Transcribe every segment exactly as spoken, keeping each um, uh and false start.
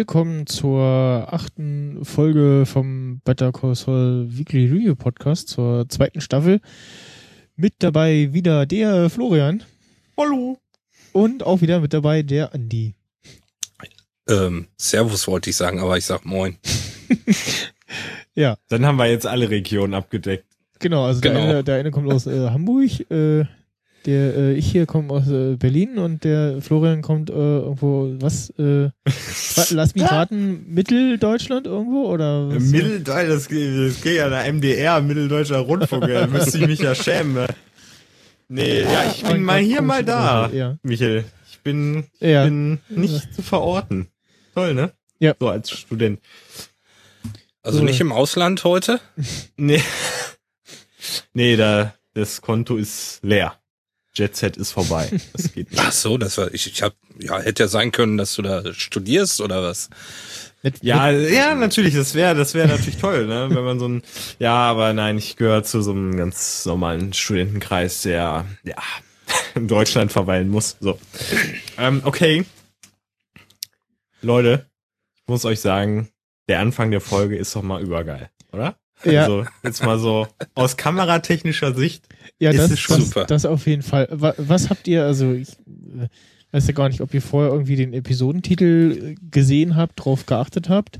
willkommen zur achten Folge vom Better Call Saul Weekly Review Podcast, zur zweiten Staffel. Mit dabei wieder der Florian. Hallo. Und auch wieder mit dabei der Andi. Ähm, Servus wollte ich sagen, aber ich sag Moin. Ja. Dann haben wir jetzt alle Regionen abgedeckt. Genau, also Genau. Der, eine, der eine kommt aus äh, Hamburg, äh, der äh, ich hier komme aus äh, Berlin und der Florian kommt äh, irgendwo, was? Äh, lass mich raten, Mitteldeutschland irgendwo? Oder was? Mitteldeutsch, das geht, das geht ja der M D R, Mitteldeutscher Rundfunk, da müsste ich mich ja schämen. Nee, ja, ich bin mal hier, mal da, ja. Michael. Ich bin, ich Ja. bin nicht zu verorten. Toll, ne? Ja. So als Student. Also So. nicht im Ausland heute? Nee. Nee, da, das Konto ist leer. Jetset ist vorbei. Das geht nicht. Ach so, das war, ich, ich hab, ja, hätte ja sein können, dass du da studierst oder was? Ja, ja, natürlich, das wäre, das wäre natürlich toll, ne, wenn man so ein, ja, aber nein, ich gehöre zu so einem ganz normalen Studentenkreis, der, ja, in Deutschland verweilen muss, so. Ähm, okay. Leute, ich muss euch sagen, der Anfang der Folge ist doch mal übergeil, oder? Ja. Also, jetzt mal so, aus kameratechnischer Sicht, Ja, ist das es schon das, super. Das auf jeden Fall. Was, was habt ihr, also ich äh, weiß ja gar nicht, ob ihr vorher irgendwie den Episodentitel gesehen habt, drauf geachtet habt.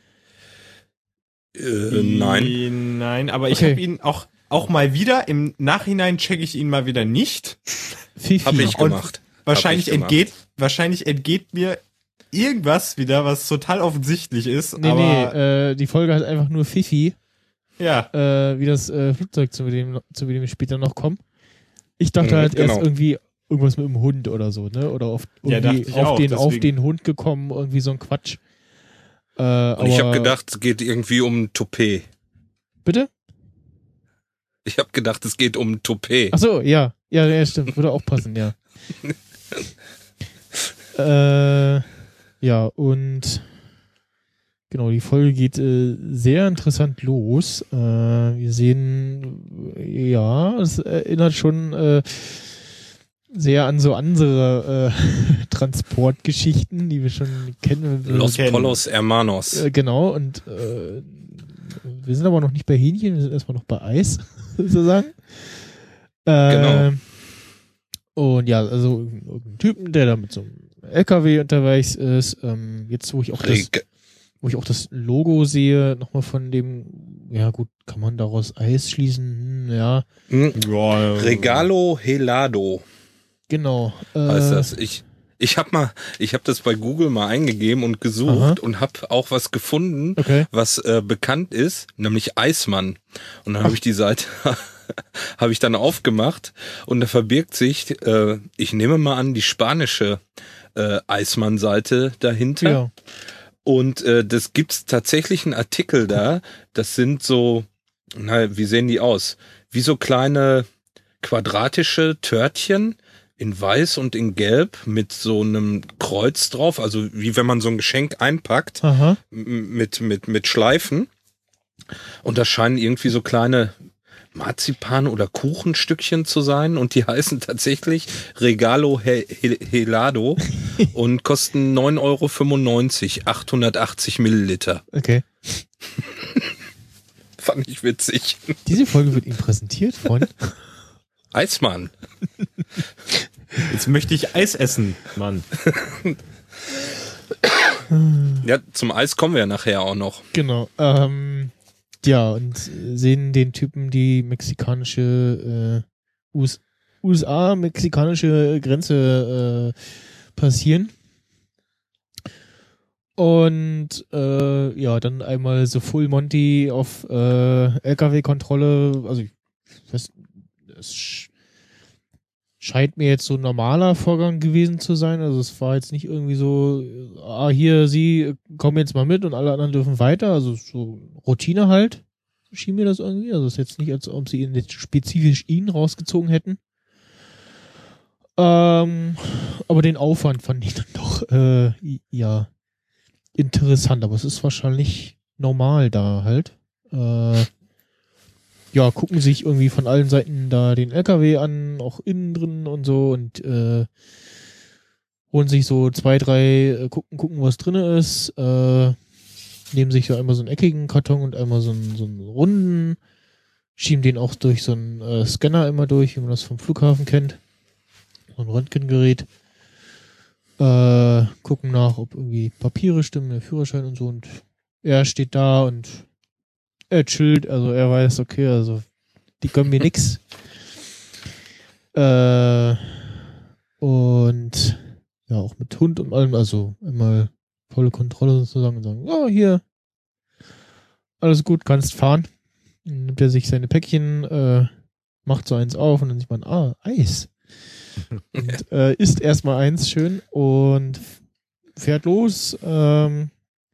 Äh, nein. Nein, aber ich Okay. habe ihn auch, auch mal wieder, im Nachhinein checke ich ihn mal wieder nicht. Fifi. Hab ich Und gemacht. Wahrscheinlich Hab ich gemacht. entgeht, wahrscheinlich entgeht mir irgendwas wieder, was total offensichtlich ist, Nee, aber nee, äh, die Folge hat einfach nur Fifi, ja, äh, wie das äh, Flugzeug, zu dem, zu dem wir später noch kommen. Ich dachte Mhm, halt erst genau. irgendwie irgendwas mit dem Hund oder so, ne? Oder auf, Ja, irgendwie dachte ich auf, auch, den, auf deswegen. den Hund gekommen, irgendwie so ein Quatsch. Äh, Und aber, ich habe gedacht, es geht irgendwie um Toupet. Bitte? Ich habe gedacht, es geht um Toupet. Ach so, ja. Ja, ja, stimmt. Würde auch passen, ja. äh, ja, und genau, die Folge geht äh, sehr interessant los. Äh, wir sehen, ja, es erinnert schon äh, sehr an so andere äh, Transportgeschichten, die wir schon kennen. Los kennen. Polos Hermanos. Äh, genau, und äh, wir sind aber noch nicht bei Hähnchen, wir sind erstmal noch bei Eis, sozusagen. Äh, Genau. Und ja, also irgendein Typen, der da mit so einem L K W unterwegs ist, ähm, jetzt wo ich auch das, Reg wo ich auch das Logo sehe, nochmal von dem, ja gut, kann man daraus Eis schließen, hm, ja, hm, ja, Regalo Helado genau. Äh, heißt das. Ich ich habe mal, ich habe das bei Google mal eingegeben und gesucht Aha. und habe auch was gefunden, Okay. was äh, bekannt ist, nämlich Eismann. Und dann habe ich die Seite habe ich dann aufgemacht und da verbirgt sich, äh, ich nehme mal an, die spanische äh, Eismann-Seite dahinter. Ja. Und äh, das gibt's tatsächlich einen Artikel da. Das sind so, na, wie sehen die aus? Wie so kleine quadratische Törtchen in weiß und in gelb mit so einem Kreuz drauf. Also wie wenn man so ein Geschenk einpackt Aha. m- mit mit mit Schleifen. Und das scheinen irgendwie so kleine Marzipan- oder Kuchenstückchen zu sein und die heißen tatsächlich Regalo He He Helado und kosten neun Euro fünfundneunzig, achthundertachtzig Milliliter. Okay. Fand ich witzig. Diese Folge wird Ihnen präsentiert von Eismann. jetzt möchte ich Eis essen, Mann. Ja, zum Eis kommen wir ja nachher auch noch. Genau. Ähm, ja, und sehen den Typen die mexikanische äh, U S A-mexikanische Grenze äh, passieren. Und äh, ja, dann einmal so Full Monty auf äh, L K W-Kontrolle. Also ich weiß, es sch scheint mir jetzt so ein normaler Vorgang gewesen zu sein. Also es war jetzt nicht irgendwie so, ah, hier, Sie kommen jetzt mal mit und alle anderen dürfen weiter. Also so Routine halt, schien mir das irgendwie. Also es ist jetzt nicht, als ob sie ihn jetzt spezifisch ihn rausgezogen hätten. Ähm, aber den Aufwand fand ich dann doch, äh, ja, interessant. Aber es ist wahrscheinlich normal da halt. Äh, ja, gucken sich irgendwie von allen Seiten da den L K W an, auch innen drin und so und äh, holen sich so zwei, drei, äh, gucken, gucken, was drin ist, äh, nehmen sich so einmal so einen eckigen Karton und einmal so einen, so einen runden, schieben den auch durch so einen äh, Scanner immer durch, wie man das vom Flughafen kennt. So ein Röntgengerät. Äh, gucken nach, ob irgendwie Papiere stimmen, der Führerschein und so, und er steht da und er chillt, also er weiß, okay, also die können mir nix. Äh, und ja, auch mit Hund und allem, also einmal volle Kontrolle sozusagen und sagen, ja, hier, alles gut, kannst fahren. Dann nimmt er sich seine Päckchen, äh, macht so eins auf und dann sieht man, ah, Eis. Und äh, isst erstmal eins schön und fährt los, ähm,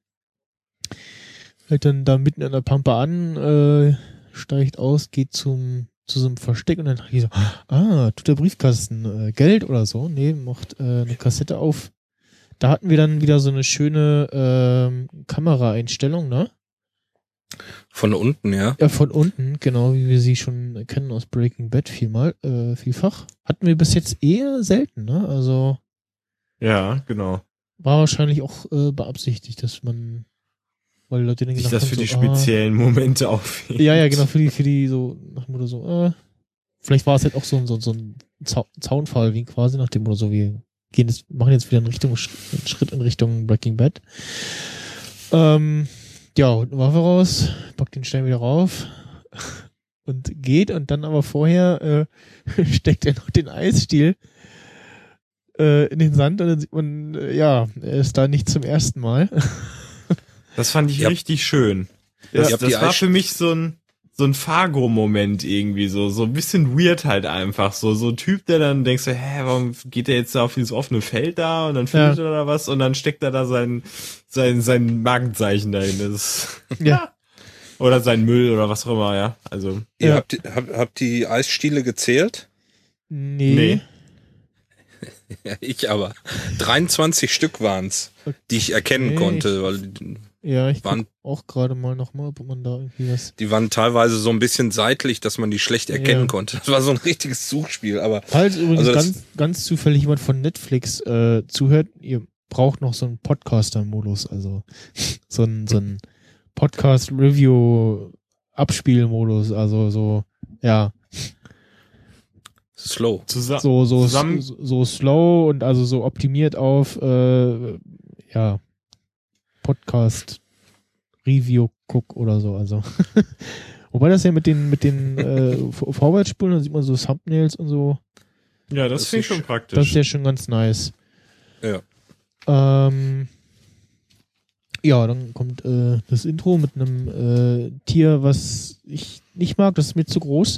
hält dann da mitten in der Pampa an, äh, steigt aus, geht zum zu so einem Versteck und dann dachte ich so, ah, tut der Briefkasten äh, Geld oder so? Nee, macht äh, eine Kassette auf. Da hatten wir dann wieder so eine schöne ähm, Kameraeinstellung, ne? Von unten, ja. Ja, von unten, genau, wie wir sie schon kennen aus Breaking Bad vielmal, äh, vielfach. Hatten wir bis jetzt eher selten, ne? Also Ja, genau. war wahrscheinlich auch äh, beabsichtigt, dass man, weil die Leute dann Sich gedacht das haben, für die so, speziellen Momente aufheben. Ah, ja, ja, genau, für die, für die so, nach dem Motto so, äh, vielleicht war es halt auch so, ein- so, so ein Zau Zaunfall, wie quasi nach dem Motto so, wir gehen jetzt, machen jetzt wieder in Richtung, einen Schritt in Richtung Breaking Bad. Ähm, ja, holt eine Waffe raus, packt den Stein wieder rauf und geht, und dann aber vorher äh, steckt er noch den Eisstiel äh, in den Sand, und dann sieht man, äh, ja, er ist da nicht zum ersten Mal. Das fand ich Ja. richtig schön. Ja, Das, ihr habt das die war Eis- für mich so ein so ein Fargo-Moment irgendwie, so so ein bisschen weird halt einfach. So so ein Typ, der dann denkst du, hä, warum geht der jetzt da auf dieses offene Feld da, und dann findet Ja. er da was und dann steckt er da sein sein sein Markenzeichen dahin. Das ist, Ja. oder sein Müll oder was auch immer, ja. Also Ihr Ja. habt, habt, habt die Eisstiele gezählt? Nee. Nee. Ja, ich aber. dreiundzwanzig Stück waren's, die ich erkennen Okay, konnte, ich- weil die- Ja, ich Waren- guck auch gerade mal nochmal, ob man da irgendwie was. die waren teilweise so ein bisschen seitlich, dass man die schlecht erkennen Ja. konnte. Das war so ein richtiges Suchspiel, aber Falls übrigens Also das- ganz, ganz zufällig jemand von Netflix äh, zuhört, ihr braucht noch so einen Podcaster-Modus, also so ein, so ein Podcast-Review-Abspielmodus, also so, ja, slow. zusammen. so, so, Zusammen- so, so slow und also so optimiert auf, äh, ja, Podcast Review Cook oder so, also. Wobei das ja mit den, mit den äh, Vor- Vorwärtsspulen, da sieht man so Thumbnails und so. Ja, das, Das finde ich ist- schon praktisch. Das ist ja schon ganz nice. Ja. Ähm, ja, dann kommt äh, das Intro mit einem äh, Tier, was ich nicht mag, das ist mir zu groß.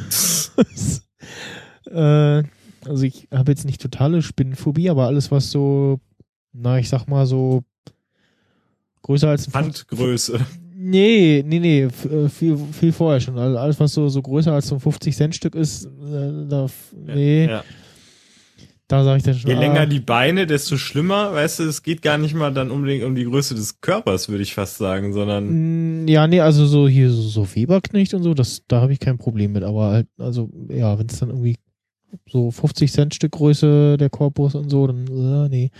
äh, also ich habe jetzt nicht totale Spinnenphobie, aber alles, was so, na, ich sag mal so größer als ein Handgröße. Nee, nee, nee, f- äh, viel, viel vorher schon. Also alles, was so, so größer als so ein fünfzig Cent Stück ist, äh, da, f- nee, Ja. da sage ich dann schon, Je ah, länger die Beine, desto schlimmer. Weißt du, es geht gar nicht mal dann unbedingt um die Größe des Körpers, würde ich fast sagen, sondern Mm, ja, nee, also so hier so, so Weberknecht und so, das, da habe ich kein Problem mit, aber halt, also, ja, wenn es dann irgendwie so fünfzig Cent Stück Größe der Korpus und so, dann, äh, nee.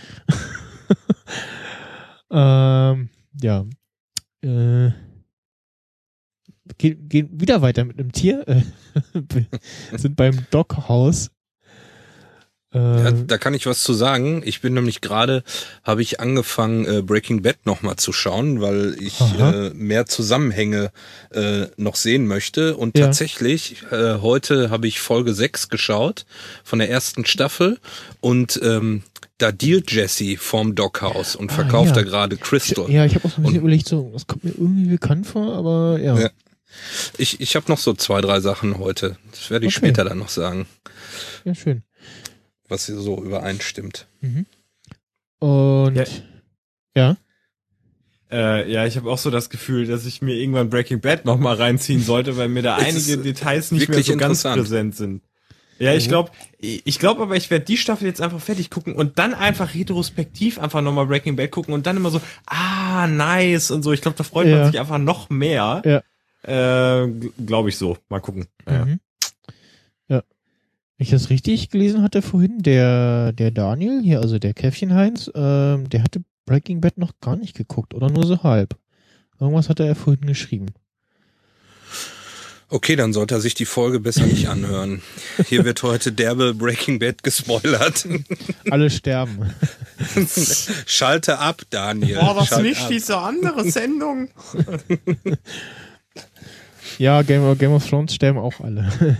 ähm, ja. Äh, gehen, gehen wieder weiter mit einem Tier. Äh, sind beim Doghouse. Äh, Ja, da kann ich was zu sagen. Ich bin nämlich gerade, habe ich angefangen, äh, Breaking Bad nochmal zu schauen, weil ich Aha. äh, mehr Zusammenhänge äh, noch sehen möchte. Und Ja. tatsächlich, äh, heute habe ich Folge sechs geschaut von der ersten Staffel und ähm, da dealt Jesse vorm Doghouse und Ah, verkauft ja. da gerade Crystal. ja, ich habe auch so ein bisschen Und- überlegt, so, das kommt mir irgendwie bekannt vor, aber ja. Ja. Ich, ich habe noch so zwei, drei Sachen heute. Das werde ich Okay. später dann noch sagen, Ja, schön. was hier so übereinstimmt. Mhm. Und Ja. ja. äh, ja, ich habe auch so das Gefühl, dass ich mir irgendwann Breaking Bad noch mal reinziehen sollte, weil mir da Es einige ist Details nicht mehr wirklich so ganz interessant. präsent sind. Ja, ich Mhm. glaube, ich glaube aber, ich werde die Staffel jetzt einfach fertig gucken und dann einfach retrospektiv einfach nochmal Breaking Bad gucken und dann immer so, ah, nice und so. Ich glaube, da freut Ja. man sich einfach noch mehr. Ja. Äh, glaube ich so. Mal gucken. Ja. Mhm. Ja. ich das richtig gelesen hatte vorhin, der, der Daniel, hier, also der Käffchen Heinz, ähm, der hatte Breaking Bad noch gar nicht geguckt oder nur so halb. Irgendwas hatte er vorhin geschrieben. Okay, dann sollte er sich die Folge besser nicht anhören. Hier wird heute derbe Breaking Bad gespoilert. Alle sterben. Schalte ab, Daniel. Boah, was Schalt nicht ab. diese andere Sendung? Ja, Game of, Game of Thrones sterben auch alle.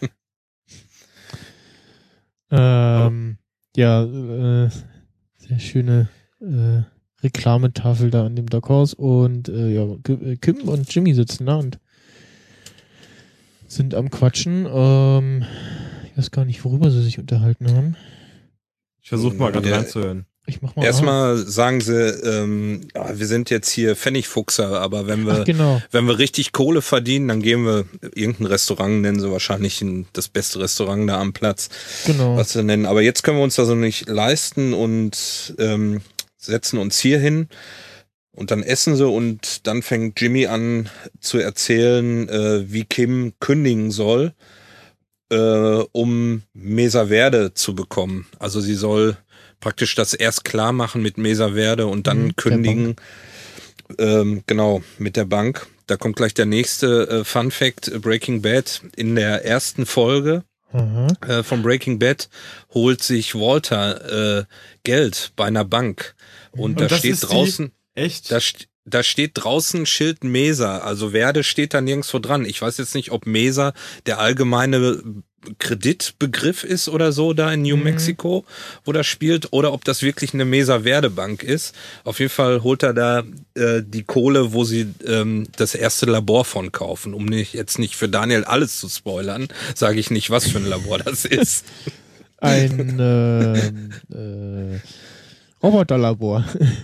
ähm, ja, äh, sehr schöne äh, Reklametafel da an dem Dockhaus und äh, ja, Kim und Jimmy sitzen da und sind am Quatschen. Ähm, ich weiß gar nicht, worüber sie sich unterhalten haben. Ich versuche mal gerade Ja. reinzuhören. Ich mach mal. Erstmal sagen sie, ähm, ja, wir sind jetzt hier Pfennigfuchser, aber wenn wir, Ach, genau. wenn wir richtig Kohle verdienen, dann gehen wir irgendein Restaurant, nennen sie wahrscheinlich ein, das beste Restaurant da am Platz, Genau. was sie nennen. Aber jetzt können wir uns das so nicht leisten und ähm, setzen uns hier hin. Und dann essen sie und dann fängt Jimmy an zu erzählen, äh, wie Kim kündigen soll, äh, um Mesa Verde zu bekommen. Also sie soll praktisch das erst klar machen mit Mesa Verde und dann Mhm, kündigen. Ähm, genau, mit der Bank. Da kommt gleich der nächste äh, Fun Fact, äh, Breaking Bad. In der ersten Folge Aha. äh, von Breaking Bad holt sich Walter äh, Geld bei einer Bank. Und, Und da das steht ist die- draußen... Echt? Da, st- da steht draußen Schild Mesa, also Verde steht da nirgendwo dran. Ich weiß jetzt nicht, ob Mesa der allgemeine Kreditbegriff ist oder so da in New Mhm. Mexico, wo das spielt, oder ob das wirklich eine Mesa Verde Bank ist. Auf jeden Fall holt er da äh, die Kohle, wo sie ähm, das erste Labor von kaufen. Um nicht, jetzt nicht für Daniel alles zu spoilern, sage ich nicht, was für ein Labor das ist. Ein ähm, äh, Roboterlabor.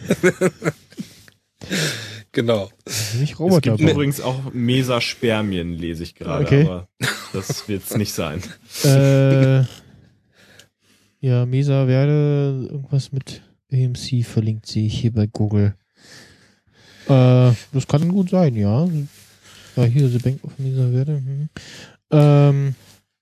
Genau. Nicht Es Roboter. gibt übrigens auch Mesaspermien, lese ich gerade, Okay. aber das wird's nicht sein. Äh, ja, Mesa Verde, irgendwas mit A M C verlinkt sie hier bei Google. Äh, das kann gut sein, ja. Ja, hier, The Bank of Mesa Verde. Hm. Ähm,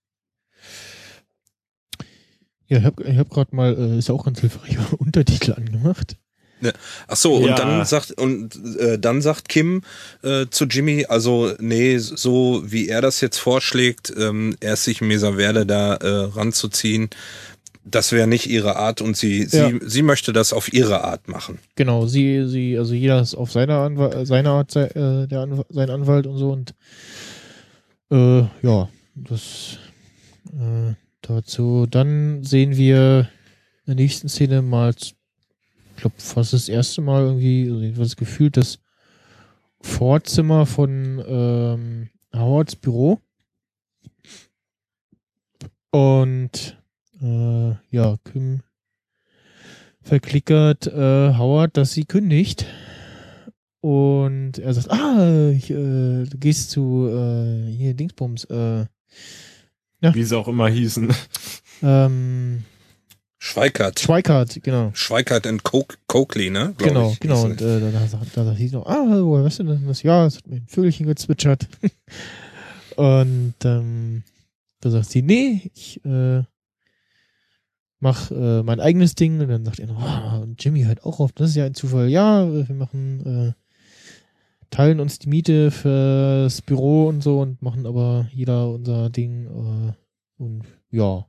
ja, ich habe ich hab gerade mal, äh, ist ja auch ganz hilfreich, Untertitel angemacht. Ach so, Ja. und dann sagt und äh, dann sagt Kim äh, zu Jimmy, also nee, so wie er das jetzt vorschlägt, ähm, erst sich Mesa Verde da äh, ranzuziehen, das wäre nicht ihre Art und sie Ja. sie sie möchte das auf ihre Art machen. Genau, sie, sie, also jeder ist auf seine, Anwa seine Art, sei, äh, der Anw sein Anwalt und so und äh, ja, das äh, dazu. Dann sehen wir in der nächsten Szene mal, ich glaube fast das erste Mal irgendwie, also jedenfalls gefühlt das Vorzimmer von ähm, Howards Büro. Und äh, ja, Kim verklickert äh, Howard, dass sie kündigt. Und er sagt, ah, ich, äh, du gehst zu äh, hier Dingsbums, äh, Wie sie auch immer hießen. ähm, Schweikart. Schweikart, genau. Schweikart and Coke, Coakley, ne? Glaub Genau, ich, genau. hieß Und äh, da, sagt, da sagt sie noch, ah, woher weißt du denn das? Ja, es hat mir ein Vögelchen gezwitschert. Und ähm, da sagt sie, nee, ich äh, mach äh, mein eigenes Ding. Und dann sagt er noch, oh, und Jimmy hört auch auf, das ist ja ein Zufall. Ja, wir machen, äh, teilen uns die Miete fürs Büro und so und machen aber jeder unser Ding. Äh, und ja.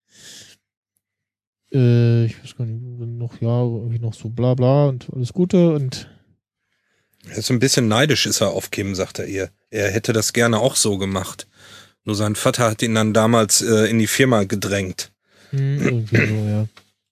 Äh, ich weiß gar nicht, noch, ja, irgendwie noch so bla bla und alles Gute und Er ist ein bisschen neidisch, ist er auf Kim, sagt er ihr. Er hätte das gerne auch so gemacht. Nur sein Vater hat ihn dann damals äh, in die Firma gedrängt. hm, irgendwie so, ja.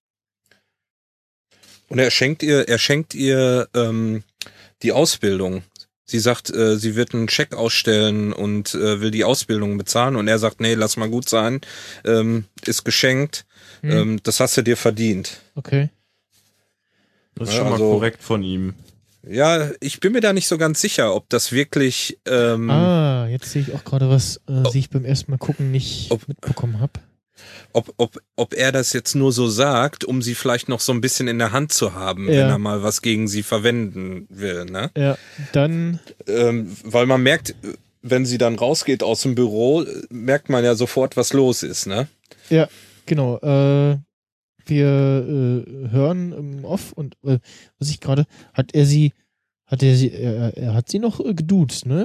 Und er schenkt ihr, er schenkt ihr ähm, die Ausbildung. Sie sagt, äh, sie wird einen Scheck ausstellen und äh, will die Ausbildung bezahlen. Und er sagt, nee, lass mal gut sein. Ähm, ist geschenkt. Hm, Ähm, das hast du dir verdient. okay. Das ist Ja, schon mal also- korrekt von ihm. Ja, ich bin mir da nicht so ganz sicher, ob das wirklich... Ähm, Ah, jetzt sehe ich auch gerade was, äh, die ich beim ersten Mal gucken nicht Ob- mitbekommen habe. ob, ob, ob er das jetzt nur so sagt, um sie vielleicht noch so ein bisschen in der Hand zu haben, Ja. wenn er mal was gegen sie verwenden will, ne? Ja, dann, Ähm, weil man merkt, wenn sie dann rausgeht aus dem Büro, merkt man ja sofort, was los ist, ne? Ja, genau. Äh, wir äh, hören im Off und äh, was ich gerade, hat er sie, hat er sie, er, er hat sie noch äh, geduzt, ne?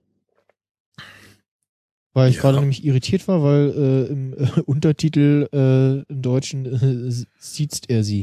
Weil ich Ja. gerade nämlich irritiert war, weil äh, im äh, Untertitel äh, im Deutschen äh, siezt er sie.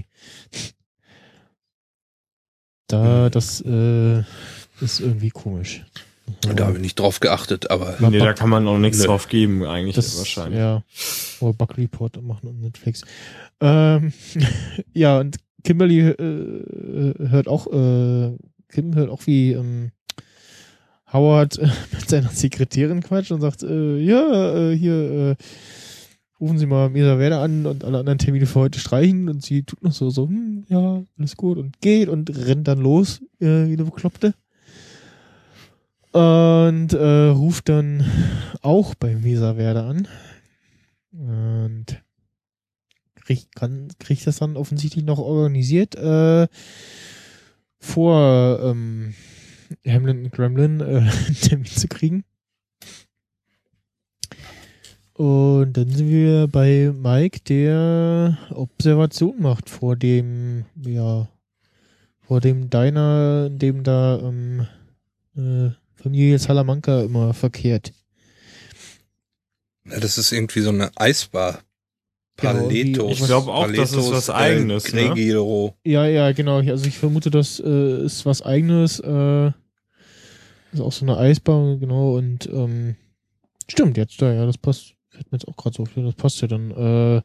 Da, Hm. das äh, ist irgendwie komisch. Da habe ich nicht drauf geachtet, aber Ja, Nee, da kann man auch nichts Nö. drauf geben, eigentlich Das, wahrscheinlich. Ja. Oder Bug Report machen und Netflix. Ähm, ja, und Kimberly äh, hört auch, äh, Kim hört auch wie ähm, Howard äh, mit seiner Sekretärin quatscht und sagt, äh, ja, äh, hier, äh, rufen Sie mal Mesa Werder an und alle anderen Termine für heute streichen und sie tut noch so, so, hm, ja, alles gut und geht und rennt dann los, äh, wie eine Bekloppte. Und äh, ruft dann auch bei Mesa Werder an und kriegt, kann, kriegt das dann offensichtlich noch organisiert, äh, vor ähm, Hamlin und Gremlin äh, einen Termin zu kriegen. Und dann sind wir bei Mike, der Observation macht vor dem, ja, vor dem Diner, in dem da ähm, äh, Familie Salamanca immer verkehrt. ja, das ist irgendwie so eine Eisbar. Genau, irgendwie Paletos. Ich glaube auch, das ist Paletos, was Eigenes, Äh, ne? Gregiro. Ja, ja, genau. Also ich vermute, das äh, ist was Eigenes. Äh, ist auch so eine Eisbahn, genau. Und ähm, stimmt, jetzt da, ja, das passt. Fällt mir jetzt auch gerade so auf, das passt ja dann. Äh,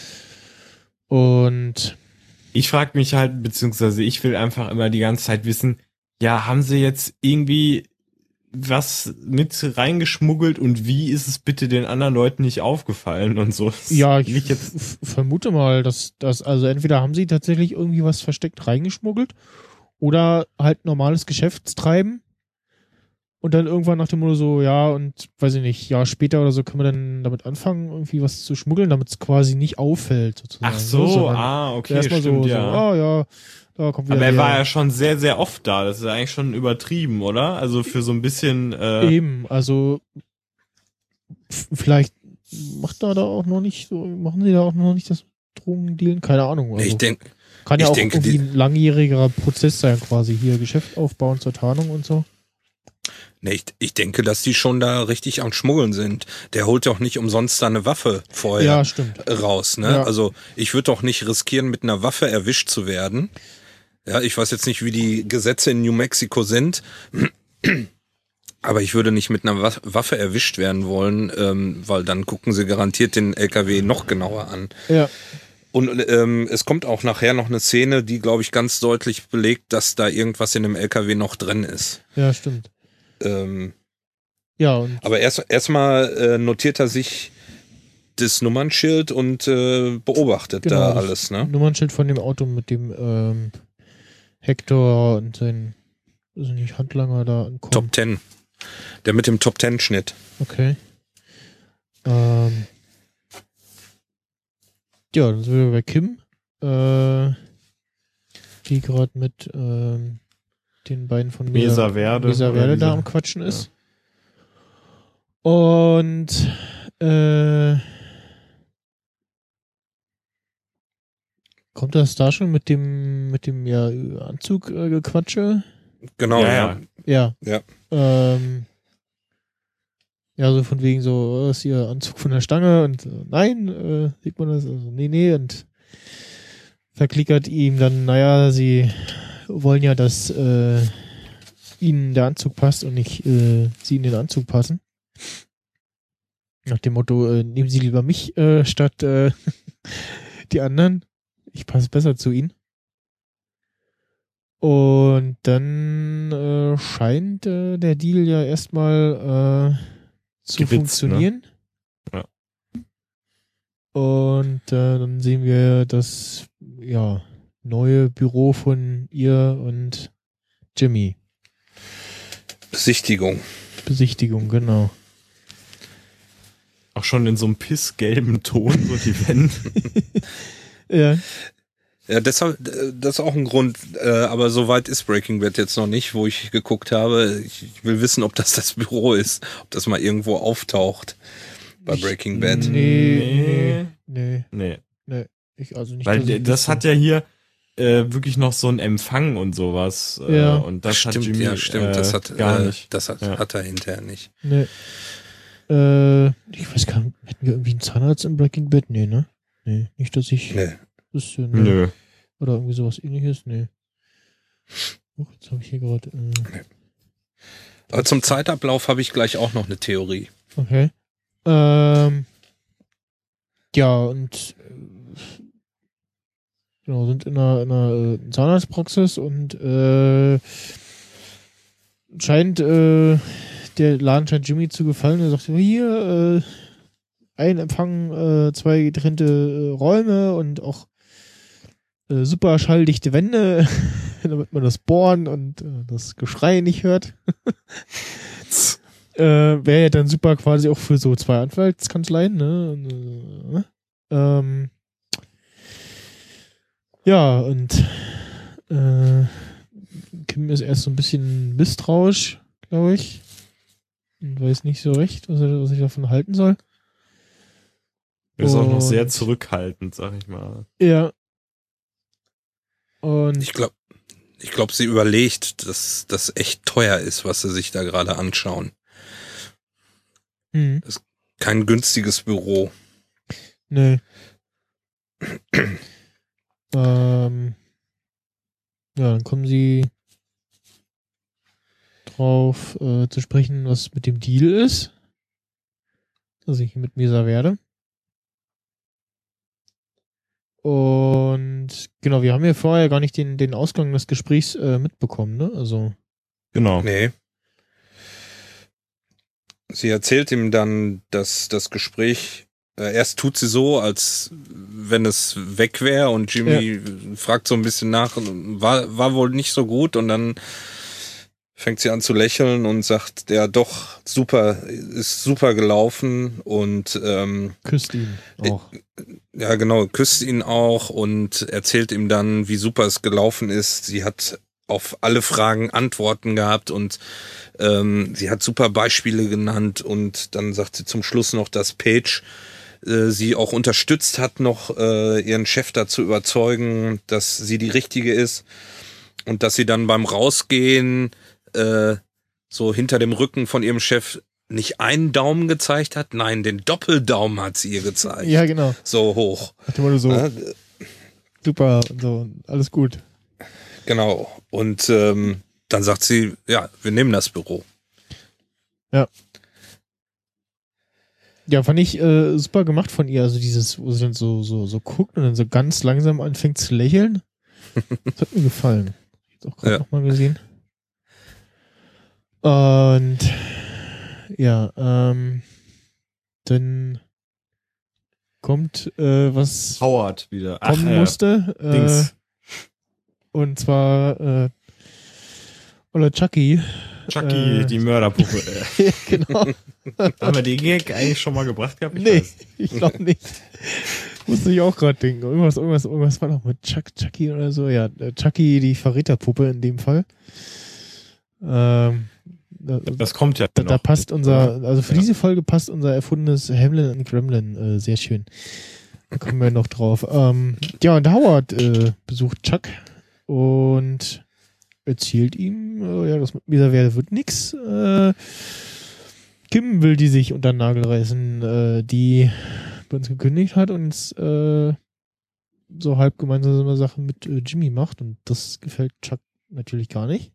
und Ich frage mich halt, beziehungsweise ich will einfach immer die ganze Zeit wissen, ja, haben sie jetzt irgendwie was mit reingeschmuggelt und wie ist es bitte den anderen Leuten nicht aufgefallen und so? Das ja, ich liegt jetzt f- vermute mal, dass das, also entweder haben sie tatsächlich irgendwie was versteckt reingeschmuggelt oder halt normales Geschäftstreiben und dann irgendwann nach dem Motto so, ja, und weiß ich nicht, Jahr später oder so können wir dann damit anfangen, irgendwie was zu schmuggeln, damit es quasi nicht auffällt, sozusagen. Ach ne? so, Sondern ah, okay, erstmal stimmt, so, ja. so, ah ja, da kommt wieder Aber er der- war ja schon sehr, sehr oft da. Das ist ja eigentlich schon übertrieben, oder? Also für so ein bisschen, äh, Eben, also f- vielleicht macht da da auch noch nicht so, machen sie da auch noch nicht das Drogendealen? Keine Ahnung. Also Ich denke, kann ja ich auch denke, irgendwie die- ein langjähriger Prozess sein, quasi hier Geschäft aufbauen zur Tarnung und so. nee, ich, ich denke, dass die schon da richtig am Schmuggeln sind. Der holt doch nicht umsonst da eine Waffe vorher Ja, stimmt. raus, ne? Ja. Also ich würde doch nicht riskieren, mit einer Waffe erwischt zu werden. Ja, ich weiß jetzt nicht, wie die Gesetze in New Mexico sind, aber ich würde nicht mit einer Wa- Waffe erwischt werden wollen, ähm, weil dann gucken sie garantiert den L K W noch genauer an. Ja, Und ähm, es kommt auch nachher noch eine Szene, die, glaube ich, ganz deutlich belegt, dass da irgendwas in dem L K W noch drin ist. ja, stimmt. Ähm, Ja, und aber erst erstmal äh, notiert er sich das Nummernschild und äh, beobachtet Genau, da das alles, ne? Nummernschild von dem Auto mit dem ähm, Hector und seinen, also nicht Handlanger da ankommen. Top Ten. Der mit dem Top Ten Schnitt. Okay. Ähm, ja, dann sind wir bei Kim, äh, die gerade mit ähm, den beiden von Mesa Mesa Verde. Mesa oder Verde diese- da am Quatschen ist. Und äh, kommt das da schon mit dem mit dem ja Anzug äh, Gequatsche? Genau, Ja, ja. ja. Ja. Ja. Ähm, ja, so von wegen so, oh, ist ihr Anzug von der Stange und äh, nein, äh, sieht man das? Also, nee, nee, und verklickert ihm dann, naja, sie wollen ja, dass äh, ihnen der Anzug passt und nicht äh, sie in den Anzug passen. Nach dem Motto, äh, nehmen Sie lieber mich äh, statt äh, die anderen. Ich passe besser zu ihnen. Und dann äh, scheint äh, der Deal ja erstmal äh, zu Gewitzt, funktionieren. ne? Und äh, dann sehen wir das ja neue Büro von ihr und Jimmy. Besichtigung. Besichtigung, genau. Auch schon in so einem pissgelben Ton, so die Wände. Ja, Ja, deshalb, das ist auch ein Grund, äh, aber so weit ist Breaking Bad jetzt noch nicht, wo ich geguckt habe. Ich, ich will wissen, ob das das Büro ist, ob das mal irgendwo auftaucht bei Breaking Bad. Nee, nee, Nee. nee. Ich also nicht. Weil dass ich das wüsste. hat ja hier äh, wirklich noch so einen Empfang und sowas. Äh, Ja. Und das stimmt, hat Jimmy ja, stimmt, äh, das hat gar äh, nicht. Das hat, Ja. hat er hinterher nicht. Nee. Äh, ich weiß gar nicht, hätten wir irgendwie einen Zahnarzt im Breaking Bad? Nee, ne? Nee, nicht, dass ich Nee. wüsste. Nee. Nö. Oder irgendwie sowas ähnliches? Nee. Oh, jetzt habe ich hier gerade. Äh, Aber zum Zeitablauf habe ich gleich auch noch eine Theorie. okay. Ähm, ja, und äh, genau, sind in einer, in einer äh, Zahnarztpraxis und äh, scheint äh, der Laden scheint Jimmy zu gefallen. Er sagt, hier, äh, ein Empfang, äh, zwei getrennte äh, Räume und auch äh, super schalldichte Wände, damit man das Bohren und äh, das Geschrei nicht hört. äh, Wäre ja dann super quasi auch für so zwei Anwaltskanzleien, ne? Und, äh, ähm, ja, und äh, Kim ist erst so ein bisschen misstrauisch, glaube ich. Und weiß nicht so recht, was er, was ich davon halten soll. Ist auch noch sehr Und- zurückhaltend, sag ich mal. Ja. Und Ich glaube, ich glaub, sie überlegt, dass das echt teuer ist, was sie sich da gerade anschauen. hm, Kein günstiges Büro. nee. ähm, ja, dann kommen sie drauf äh, zu sprechen, was mit dem Deal ist, dass ich mit Mesa werde. Und genau, wir haben ja vorher gar nicht den, den Ausgang des Gesprächs äh, mitbekommen, ne? Also, Genau. Nee. Sie erzählt ihm dann, dass das Gespräch, äh, erst tut sie so, als wenn es weg wäre und Jimmy fragt so ein bisschen nach, war, war wohl nicht so gut und dann fängt sie an zu lächeln und sagt, ja doch, super, ist super gelaufen und ähm, küsst ihn auch. ja genau, küsst ihn auch und erzählt ihm dann, wie super es gelaufen ist. Sie hat auf alle Fragen Antworten gehabt und ähm, sie hat super Beispiele genannt und dann sagt sie zum Schluss noch, dass Paige äh, sie auch unterstützt hat, noch äh, ihren Chef dazu überzeugen, dass sie die Richtige ist und dass sie dann beim Rausgehen äh, so hinter dem Rücken von ihrem Chef nicht einen Daumen gezeigt hat, nein, den Doppeldaumen hat sie ihr gezeigt. Ja, genau. So hoch. Hat immer so, Ja, super und so, alles gut. genau. Und ähm, dann sagt sie, ja, wir nehmen das Büro. Ja, fand ich äh, super gemacht von ihr. Also dieses, wo sie dann so, so, so guckt und dann so ganz langsam anfängt zu lächeln. Das hat mir gefallen. Hab ich jetzt auch gerade Ja. nochmal gesehen. Und ja, ähm, dann kommt, äh, was Howard wieder. kommen ja. musste. Äh, Dings. und zwar äh, oder Chucky. Chucky, äh, die Mörderpuppe. Äh, Genau. Haben wir den Gag eigentlich schon mal gebracht gehabt? Ich Nee, weiß. ich glaube nicht. Musste ich auch gerade denken. Irgendwas, irgendwas, irgendwas war noch mit Chuck, Chucky oder so. Ja, äh, Chucky, die Verräterpuppe in dem Fall. Ähm, da, Das kommt ja da, noch. da passt unser, also für Ja. diese Folge passt unser erfundenes Hamlin und Gremlin äh, sehr schön. Da kommen wir noch drauf. Ähm, ja, und Howard äh, besucht Chuck und erzählt ihm, äh, ja, das mit dieser Werde wird nix. Äh, Kim will die sich unter den Nagel reißen, äh, die bei uns gekündigt hat und jetzt, äh, so halb gemeinsame Sachen mit äh, Jimmy macht und das gefällt Chuck natürlich gar nicht.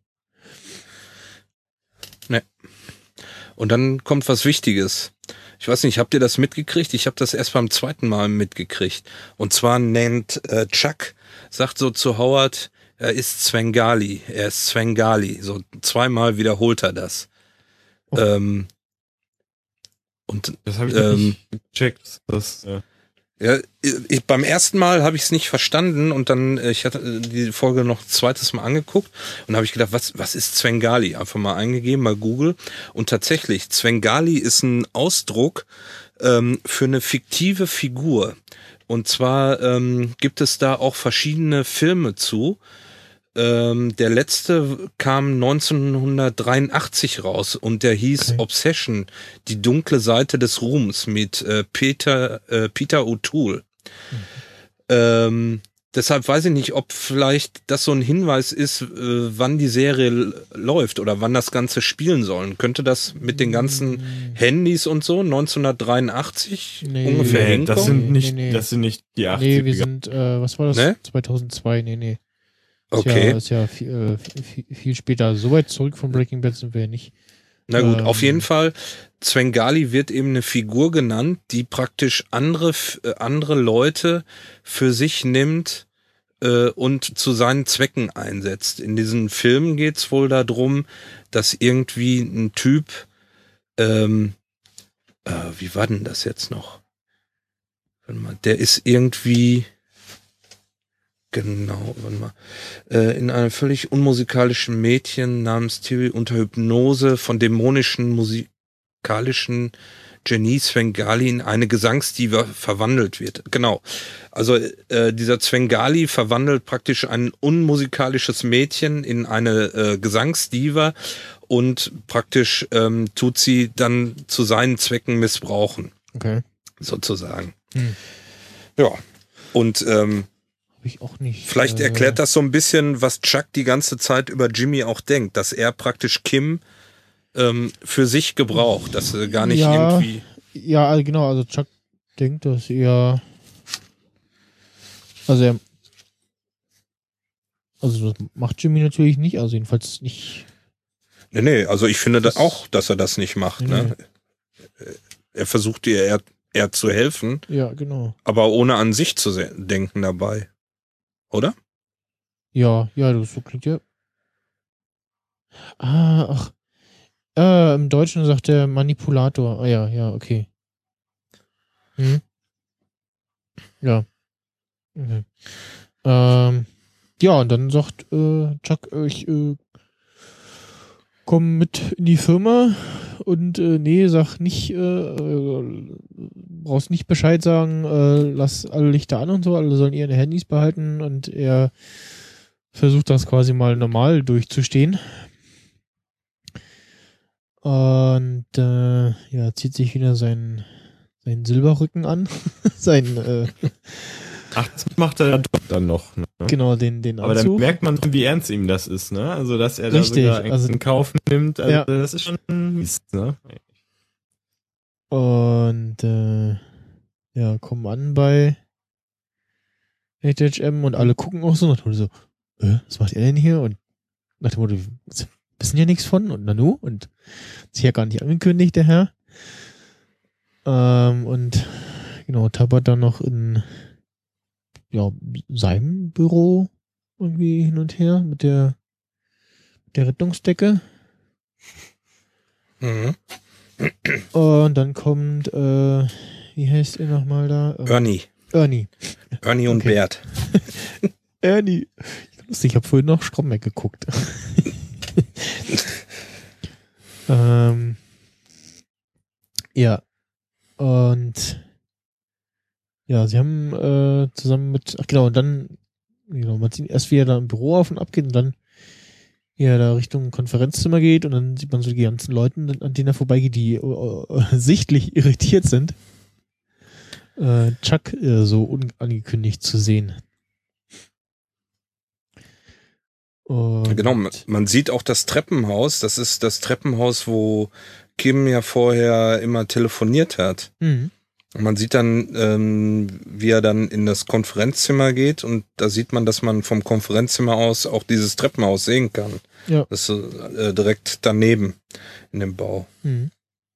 Und dann kommt was Wichtiges. Ich weiß nicht, habt ihr das mitgekriegt? Ich habe das erst beim zweiten Mal mitgekriegt. Und zwar nennt äh, Chuck, sagt so zu Howard, er ist Svengali, er ist Svengali. So zweimal wiederholt er das. Oh. Ähm, und Das habe ich Ähm, nicht gecheckt. Das, äh, ja, ich, beim ersten Mal habe ich es nicht verstanden und dann, äh, ich hatte äh, die Folge noch ein zweites Mal angeguckt und habe ich gedacht, was, was ist Svengali? Einfach mal eingegeben, mal Google. Und tatsächlich, Svengali ist ein Ausdruck ähm, für eine fiktive Figur. Und zwar ähm, gibt es da auch verschiedene Filme zu. Ähm, der letzte kam neunzehnhundertdreiundachtzig raus und der hieß Okay. Obsession, die dunkle Seite des Ruhms mit äh, Peter, äh, Peter O'Toole. Mhm. Ähm, deshalb weiß ich nicht, ob vielleicht das so ein Hinweis ist, äh, wann die Serie l- läuft oder wann das Ganze spielen sollen. Könnte das mit den ganzen Handys und so neunzehnhundertdreiundachtzig Nee. ungefähr Nee, das hinkommen? sind nicht, Nee, nee. das sind nicht die achtziger. Nee, wir sind, äh, was war das? Ne? zweitausendzwei, nee, nee. Ist Okay. Ja, ist ja viel, äh, viel, viel später. So weit zurück von Breaking Bad sind wir ja nicht. Na gut, Ähm. auf jeden Fall, Zwengali wird eben eine Figur genannt, die praktisch andere, f- äh, andere Leute für sich nimmt äh, und zu seinen Zwecken einsetzt. In diesen Filmen geht's wohl darum, dass irgendwie ein Typ, ähm, äh, wie war denn das jetzt noch? Warte mal, der ist irgendwie, genau, warte mal, äh, in einem völlig unmusikalischen Mädchen namens Tilly unter Hypnose von dämonischen musikalischen Genie Zwengali in eine Gesangsdiva verwandelt wird. Genau. Also äh, dieser Zwengali verwandelt praktisch ein unmusikalisches Mädchen in eine äh, Gesangsdiva und praktisch ähm, tut sie dann zu seinen Zwecken missbrauchen, Okay. sozusagen. Hm. Ja. Und ähm, Hab ich auch nicht. vielleicht äh, erklärt das so ein bisschen, was Chuck die ganze Zeit über Jimmy auch denkt, dass er praktisch Kim ähm, für sich gebraucht, dass er gar nicht Ja. irgendwie... Ja, also genau, also Chuck denkt, dass er. Also er. Also das macht Jimmy natürlich nicht, also jedenfalls nicht. Nee, nee, also ich finde Das- das auch, dass er das nicht macht. Nee, Ne? Er versucht ihr eher, eher zu helfen, Ja, genau. aber ohne an sich zu se- denken dabei. Oder? Ja, ja, das so klingt ja. Ah, ach. Äh, im Deutschen sagt er Manipulator. Ah ja, ja, okay. Hm. Ja. Okay. Ähm, ja, und dann sagt äh, Chuck, äh, ich äh, komm mit in die Firma und äh, nee, sag nicht, äh, äh, brauchst nicht Bescheid sagen, äh, lass alle Lichter an und so, alle sollen ihre Handys behalten und er versucht das quasi mal normal durchzustehen. Und äh, ja, zieht sich wieder seinen, seinen Silberrücken an. sein, äh, Ach, das macht er dann noch. Ne? genau, den, den Aber dann Anzug. merkt man, wie ernst ihm das ist, ne? Also, dass er Richtig, da sogar einen also- in Kauf nimmt, also Ja. das ist schon mies, ne? Und äh, ja, kommen an bei H H M und alle gucken auch so nach dem Motto so, äh, was macht er denn hier? Und nach dem Motto, wir wissen ja nichts von und Nanu und sich ja gar nicht angekündigt, der Herr. Ähm, und genau, tappert dann noch in ja, seinem Büro irgendwie hin und her mit der, mit der Rettungsdecke. Mhm. Und dann kommt, äh, wie heißt er nochmal da? Ähm, Ernie. Ernie. Ernie und Okay. Bert. Ernie. Ich habe vorhin noch Stromberg geguckt. ähm, ja. Und ja, sie haben äh, zusammen mit, ach genau, und dann, genau, man sieht erst, wie er da im Büro auf und ab geht und dann, wie er da Richtung Konferenzzimmer geht und dann sieht man so die ganzen Leute, an denen er vorbeigeht, die äh, äh, sichtlich irritiert sind. Äh, Chuck äh, so unangekündigt zu sehen. Und Genau, man- man sieht auch das Treppenhaus. Das ist das Treppenhaus, wo Kim ja vorher immer telefoniert hat. Mhm. Und man sieht dann, ähm, wie er dann in das Konferenzzimmer geht und da sieht man, dass man vom Konferenzzimmer aus auch dieses Treppenhaus sehen kann. Ja. Das ist äh, direkt daneben in dem Bau. Mhm.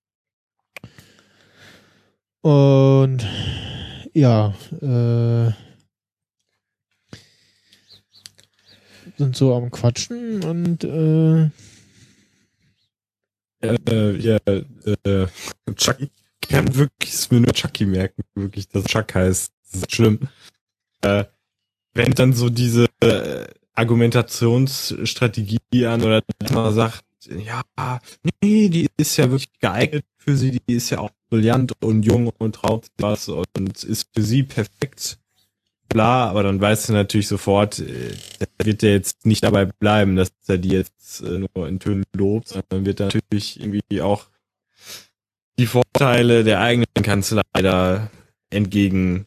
Und ja, äh, sind so am Quatschen und äh, Äh, ja, äh, Chucky. Ich kann wirklich es mir nur Chucky merken, wirklich, dass Chuck heißt. Das ist schlimm. Äh, wenn dann so diese äh, Argumentationsstrategie an oder mal sagt, ja, nee, die ist ja wirklich geeignet für sie, die ist ja auch brillant und jung und traut was und ist für sie perfekt. Klar, aber dann weißt du natürlich sofort, äh, da wird der jetzt nicht dabei bleiben, dass er die jetzt äh, nur in Tönen lobt, sondern wird natürlich irgendwie auch die Vorteile der eigenen Kanzlei da entgegensetzen.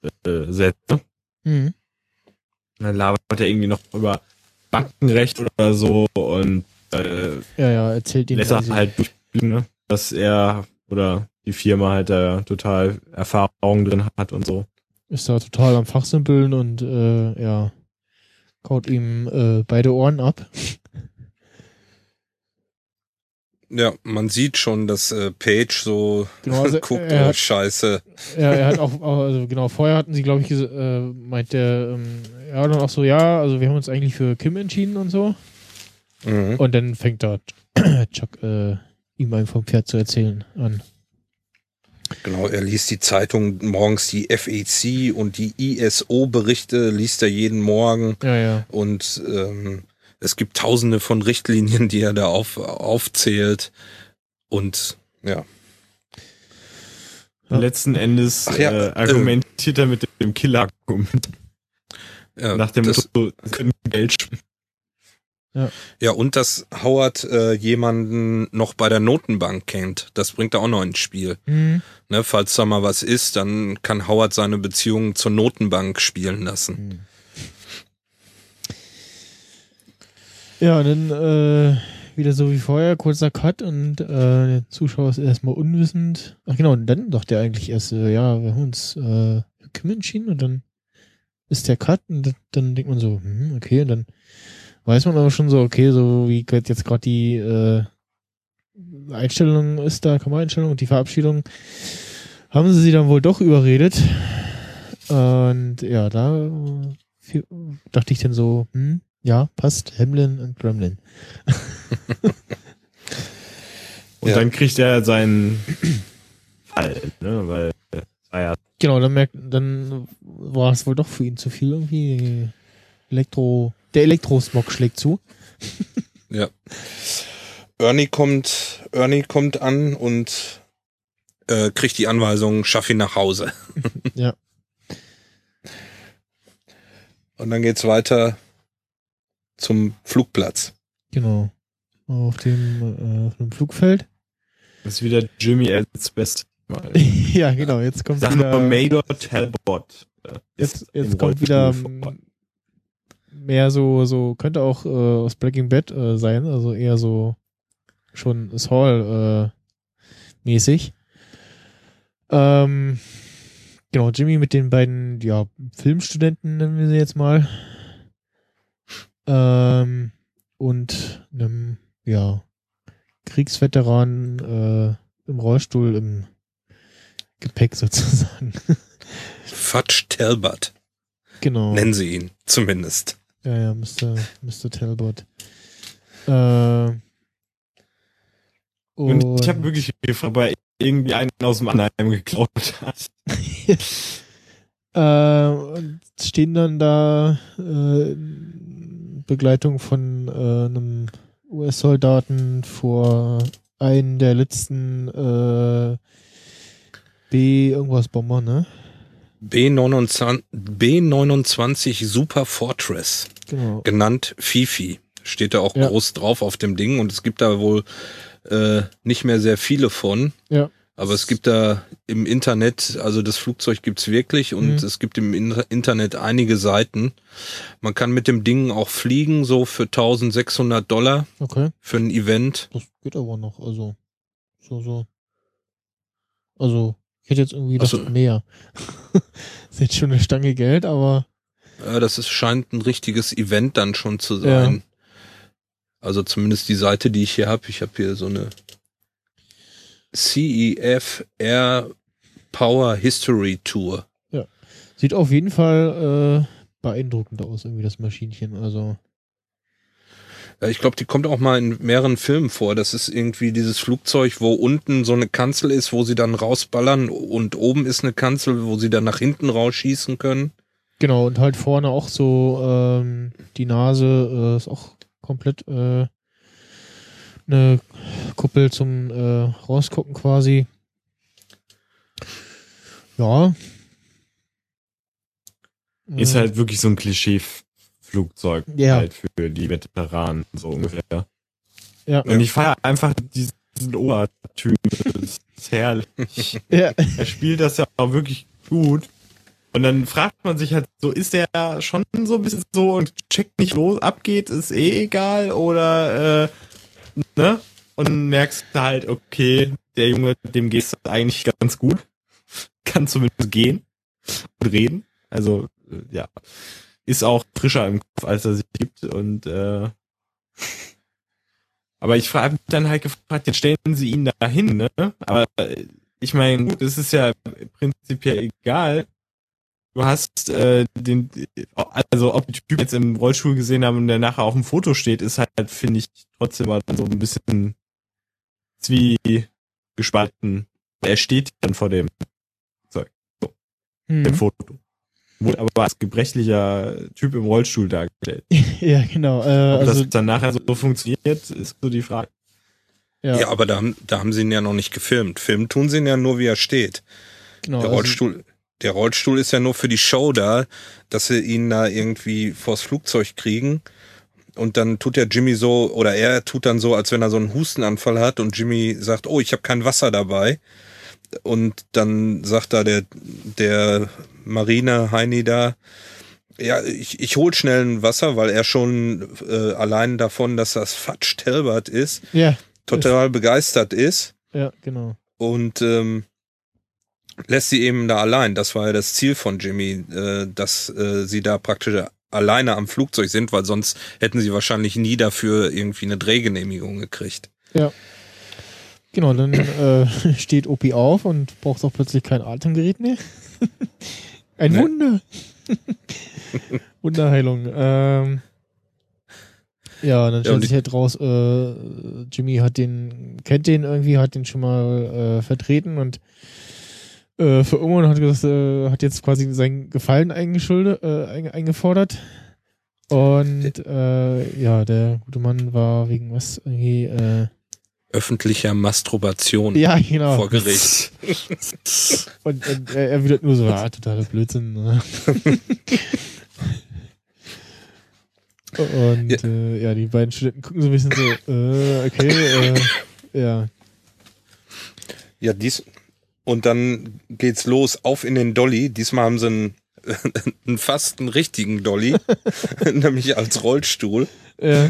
Mhm. Dann labert er irgendwie noch über Bankenrecht oder so und äh, Ja, ja, erzählt ihm lässt er quasi- halt durchblicken, ne? Dass er oder die Firma halt da total Erfahrung drin hat und so. ist da total am Fachsimpeln und äh, ja, kaut ihm äh, beide Ohren ab. Ja, man sieht schon, dass äh, Page so Genau, also guckt, er oh hat- Scheiße. Ja, er hat auch, also genau, vorher hatten sie, glaube ich, ges- äh, meint der, ähm, ja, dann auch so, ja, also wir haben uns eigentlich für Kim entschieden und so. Mhm. Und dann fängt da Chuck äh, ihm einen vom Pferd zu erzählen an. Genau, er liest die Zeitung morgens, die F E C und die I S O-Berichte liest er jeden Morgen. Ja, ja. Und ähm, es gibt tausende von Richtlinien, die er da auf, aufzählt. Und ja. Ja. Letzten Endes Ach ja, äh, argumentiert er mit dem Killer-Argument. ja Nach dem das, Motto, sie können Geld sparen. ja, und dass Howard äh, jemanden noch bei der Notenbank kennt. Das bringt er auch noch ins Spiel. Mhm. Ne, falls da mal was ist, dann kann Howard seine Beziehung zur Notenbank spielen lassen. Ja, und dann äh, wieder so wie vorher, kurzer Cut und äh, der Zuschauer ist erstmal unwissend. Ach genau, und dann dachte er eigentlich erst, äh, ja, wir haben uns äh, für Kim entschieden und dann ist der Cut und dann denkt man so, hm, okay, und dann weiß man aber schon so, okay, so wie jetzt gerade die äh, Einstellung ist da, Kameraeinstellung und die Verabschiedung, haben sie sie dann wohl doch überredet. Und ja, da äh, viel- dachte ich dann so, hm, ja, passt, Hamlin und Gremlin. Und Ja. dann kriegt er seinen Fall, ne? Weil äh, war ja Genau, dann merkt, dann war es wohl doch für ihn zu viel irgendwie. Elektro, der Elektrosmog schlägt zu. Ja. Ernie kommt, Ernie kommt an und äh, kriegt die Anweisung, schaff ihn nach Hause. Ja. Und dann geht's weiter zum Flugplatz. Genau. Auf dem, äh, auf dem Flugfeld. das ist wieder Jimmy als Best. Ja, genau, jetzt kommt Sag wieder, nur Major Talbot. äh, jetzt, ist im jetzt kommt Rollstuhl wieder vor. m, mehr so, so, könnte auch äh, aus Breaking Bad äh, sein, also eher so schon Saul äh, mäßig. Ähm, genau, Jimmy mit den beiden, ja, Filmstudenten nennen wir sie jetzt mal. Ähm, und einem, ja, Kriegsveteran äh, im Rollstuhl im Gepäck sozusagen. Fudge Talbot, Genau. nennen sie ihn zumindest. Ja, ja, Mister Mister Talbot. Äh, Und ich habe wirklich gefragt, ob er irgendwie einen aus dem Anheim geklaut hat. äh, und stehen dann da äh, in Begleitung von äh, einem U S-Soldaten vor einen der letzten äh, B irgendwas Bomber, ne? B neunundzwanzig, B neunundzwanzig Super Fortress, Genau. genannt Fifi. Steht da auch Ja. groß drauf auf dem Ding und es gibt da wohl äh, nicht mehr sehr viele von. Ja. Aber es gibt da im Internet, also das Flugzeug gibt's wirklich und Mhm. es gibt im In- Internet einige Seiten. Man kann mit dem Ding auch fliegen, so für eintausendsechshundert Dollar Okay. für ein Event. Das geht aber noch, also so, so. Also, ich hätte jetzt irgendwie Ach so. gedacht, mehr. Ist jetzt schon eine Stange Geld, aber Äh, das ist, scheint ein richtiges Event dann schon zu sein. Also zumindest die Seite, die ich hier habe. Ich habe hier so eine C E F Air Power History Tour. sieht auf jeden Fall äh, beeindruckend aus, irgendwie das Maschinchen. Also, Ja, ich glaube, die kommt auch mal in mehreren Filmen vor. Das ist irgendwie dieses Flugzeug, wo unten so eine Kanzel ist, wo sie dann rausballern und oben ist eine Kanzel, wo sie dann nach hinten rausschießen können. genau, und halt vorne auch so ähm, die Nase äh, ist auch komplett äh, eine Kuppel zum äh, Rausgucken quasi. Ja. Ist Äh, halt wirklich so ein Klischee-Flugzeug Ja. halt für die Veteranen, so ungefähr. Ja. Und ich feiere einfach diesen Obertyp. Das ist herrlich. Ja. Er spielt das ja auch wirklich gut. Und dann fragt man sich halt so, ist der schon so ein bisschen so und checkt nicht los, abgeht, ist eh egal oder, äh, ne? Und merkst du halt, okay, der Junge, dem geht's eigentlich ganz gut. Kann zumindest gehen und reden. Also, äh, ja. Ist auch frischer im Kopf, als er sich gibt und, äh, aber ich habe dann halt gefragt, jetzt stellen sie ihn da hin, ne? Aber äh, ich meine, gut, es ist ja prinzipiell egal. Du hast äh, den, also ob die Typen jetzt im Rollstuhl gesehen haben und der nachher auf dem Foto steht, ist halt, finde ich, trotzdem mal so ein bisschen zwiegespalten. Er steht dann vor dem Zeug, so, Hm. dem Foto. Wurde aber als gebrechlicher Typ im Rollstuhl dargestellt. Ja, genau. Äh, Ob also, das dann nachher so funktioniert, ist so die Frage. ja, Ja, aber da haben, da haben sie ihn ja noch nicht gefilmt. Filmen tun sie ihn ja nur, wie er steht. genau. Der Also, Rollstuhl, der Rollstuhl ist ja nur für die Show da, dass sie ihn da irgendwie vors Flugzeug kriegen. Und dann tut der Jimmy so, oder er tut dann so, als wenn er so einen Hustenanfall hat und Jimmy sagt, oh, ich habe kein Wasser dabei. Und dann sagt da der, der Marine-Heini da, ja, ich, ich hol schnell ein Wasser, weil er schon äh, allein davon, dass das Fudge Talbot ist, ja, total begeistert ist. ja, genau. Und ähm, lässt sie eben da allein. Das war ja das Ziel von Jimmy, äh, dass äh, sie da praktisch alleine am Flugzeug sind, weil sonst hätten sie wahrscheinlich nie dafür irgendwie eine Drehgenehmigung gekriegt. Ja. Genau, dann äh, steht Opie auf und braucht auch plötzlich kein Atemgerät mehr. Ein Ne? Wunder. Wunderheilung. Ähm, ja, dann Ja, stellt und sich halt raus, äh, Jimmy hat den, kennt den irgendwie, hat den schon mal äh, vertreten und äh, für Oman hat gesagt, äh, hat jetzt quasi sein Gefallen eingeschuldet, äh, einge eingefordert. Und äh, ja, der gute Mann war wegen was irgendwie, äh, Öffentlicher Masturbation ja, genau. vor Gericht. Und, und er erwidert nur so, ah, totaler Blödsinn. Ne? Und ja. Äh, ja, die beiden Studenten gucken so ein bisschen so, äh, okay, äh, ja. Ja, dies und dann geht's los, auf in den Dolly. Diesmal haben sie einen, einen fast einen richtigen Dolly, nämlich als Rollstuhl. Ja.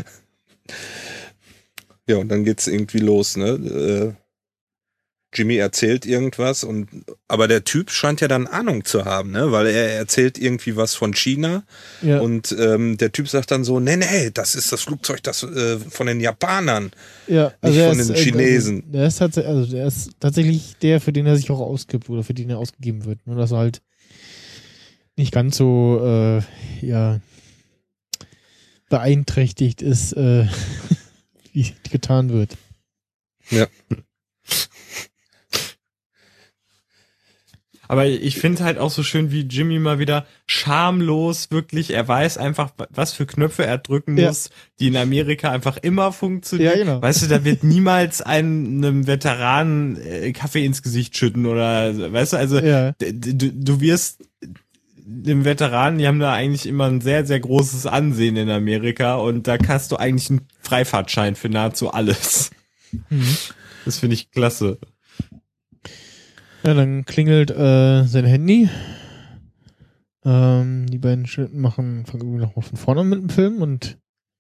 Ja, und dann geht's irgendwie los, ne? Äh, Jimmy erzählt irgendwas und aber der Typ scheint ja dann Ahnung zu haben, ne? Weil er erzählt irgendwie was von China Ja. und ähm, der Typ sagt dann so, nee, nee, das ist das Flugzeug das äh, von den Japanern, Ja, nicht er von ist, den äh, Chinesen. Also, der, ist tats- also der ist tatsächlich der, für den er sich auch ausgibt oder für den er ausgegeben wird. Nur dass er halt nicht ganz so, äh, ja, beeinträchtigt ist, äh, wie getan wird. Ja. Aber ich finde halt auch so schön, wie Jimmy mal wieder schamlos wirklich, er weiß einfach, was für Knöpfe er drücken Ja. muss, die in Amerika einfach immer funktionieren. Ja, genau. Weißt du, da wird niemals einem, einem Veteranen äh, Kaffee ins Gesicht schütten oder, weißt du, also Ja. d- du, du wirst dem Veteranen, die haben da eigentlich immer ein sehr, sehr großes Ansehen in Amerika und da hast du eigentlich einen Freifahrtschein für nahezu alles. Mhm. Das finde ich klasse. Ja, dann klingelt äh, sein Handy. Ähm, die beiden Studenten machen, fangen irgendwie noch mal von vorne an mit dem Film und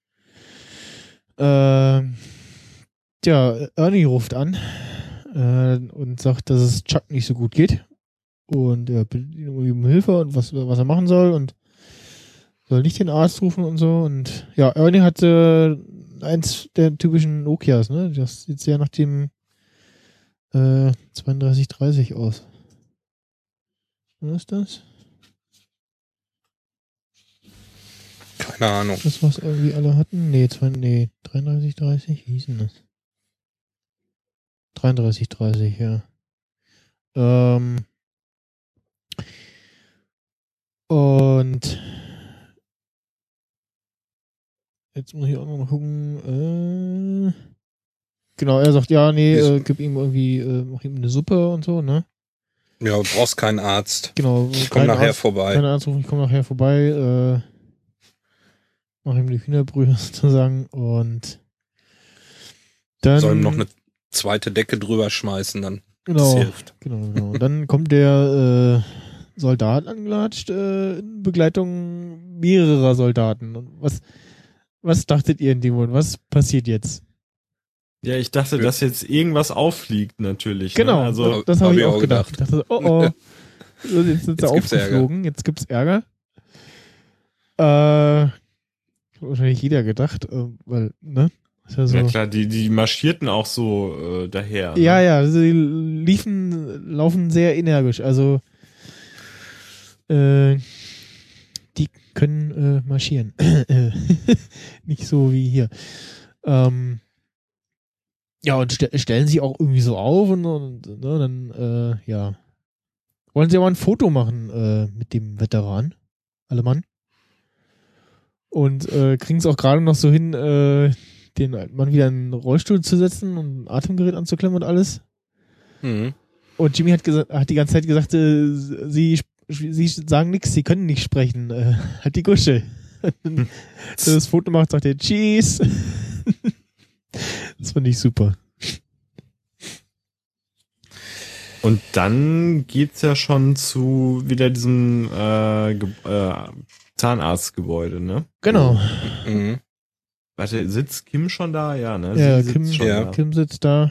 äh, ja, Ernie ruft an äh, und sagt, dass es Chuck nicht so gut geht und er bittet ihn irgendwie um Hilfe und was, was er machen soll und soll nicht den Arzt rufen und so und ja, Ernie hatte eins der typischen Nokias, ne? Das sieht sehr nach dem äh, zweiunddreißig dreißig aus. Was ist das? Keine Ahnung. Das, was irgendwie alle hatten? Nee, zwei, nee, dreiunddreißig dreißig, wie hieß denn das? dreiunddreißig dreißig, ja. Ähm, und jetzt muss ich auch noch mal gucken. Äh, genau, er sagt, ja, nee, äh, gib ihm irgendwie, äh, mach ihm eine Suppe und so, ne? Ja, du brauchst keinen Arzt. Genau. Ich komm nachher Arzt, vorbei. Keine Arzt rufen, ich komme nachher vorbei. Äh, mach ihm die Hühnerbrühe sozusagen und dann... Soll ihm noch eine zweite Decke drüber schmeißen, dann. Genau, das hilft. Genau, genau. Und dann kommt der äh, Soldat angelatscht äh, in Begleitung mehrerer Soldaten. Und was, was dachtet ihr in dem Moment? Was passiert jetzt? Ja, ich dachte, dass jetzt irgendwas auffliegt, natürlich. Genau, ne? Also, das, das habe hab ich ich auch auch gedacht. Ich dachte, oh oh, jetzt sind sie Jetzt gibt's aufgeflogen, jetzt gibt's Ärger. Äh, wahrscheinlich jeder gedacht, äh, weil, ne? Ist ja, so. ja klar, die, die marschierten auch so äh, daher. Ja, ne? ja, sie liefen, laufen sehr energisch. Also, äh, die können äh, marschieren. Nicht so wie hier. Ähm, ja, und st stellen sie auch irgendwie so auf und, und ne, dann, äh, ja. Wollen sie aber ein Foto machen äh, mit dem Veteran? Alle Mann. Und äh, kriegen es auch gerade noch so hin, äh, den alten Mann wieder in den Rollstuhl zu setzen und ein Atemgerät anzuklemmen und alles. Mhm. Und Jimmy hat, gesagt, hat die ganze Zeit gesagt, äh, sie, sie sagen nichts, sie können nicht sprechen. Äh, halt die Gusche. Hm. Das Foto macht, sagt er, Cheese. Das fand ich super. Und dann geht's ja schon zu wieder diesem äh, Ge äh, Zahnarztgebäude, ne? Genau. Mhm. Warte, sitzt Kim schon da? Ja, ne? Ja, Sie Kim, sitzt schon ja. da. Kim sitzt da.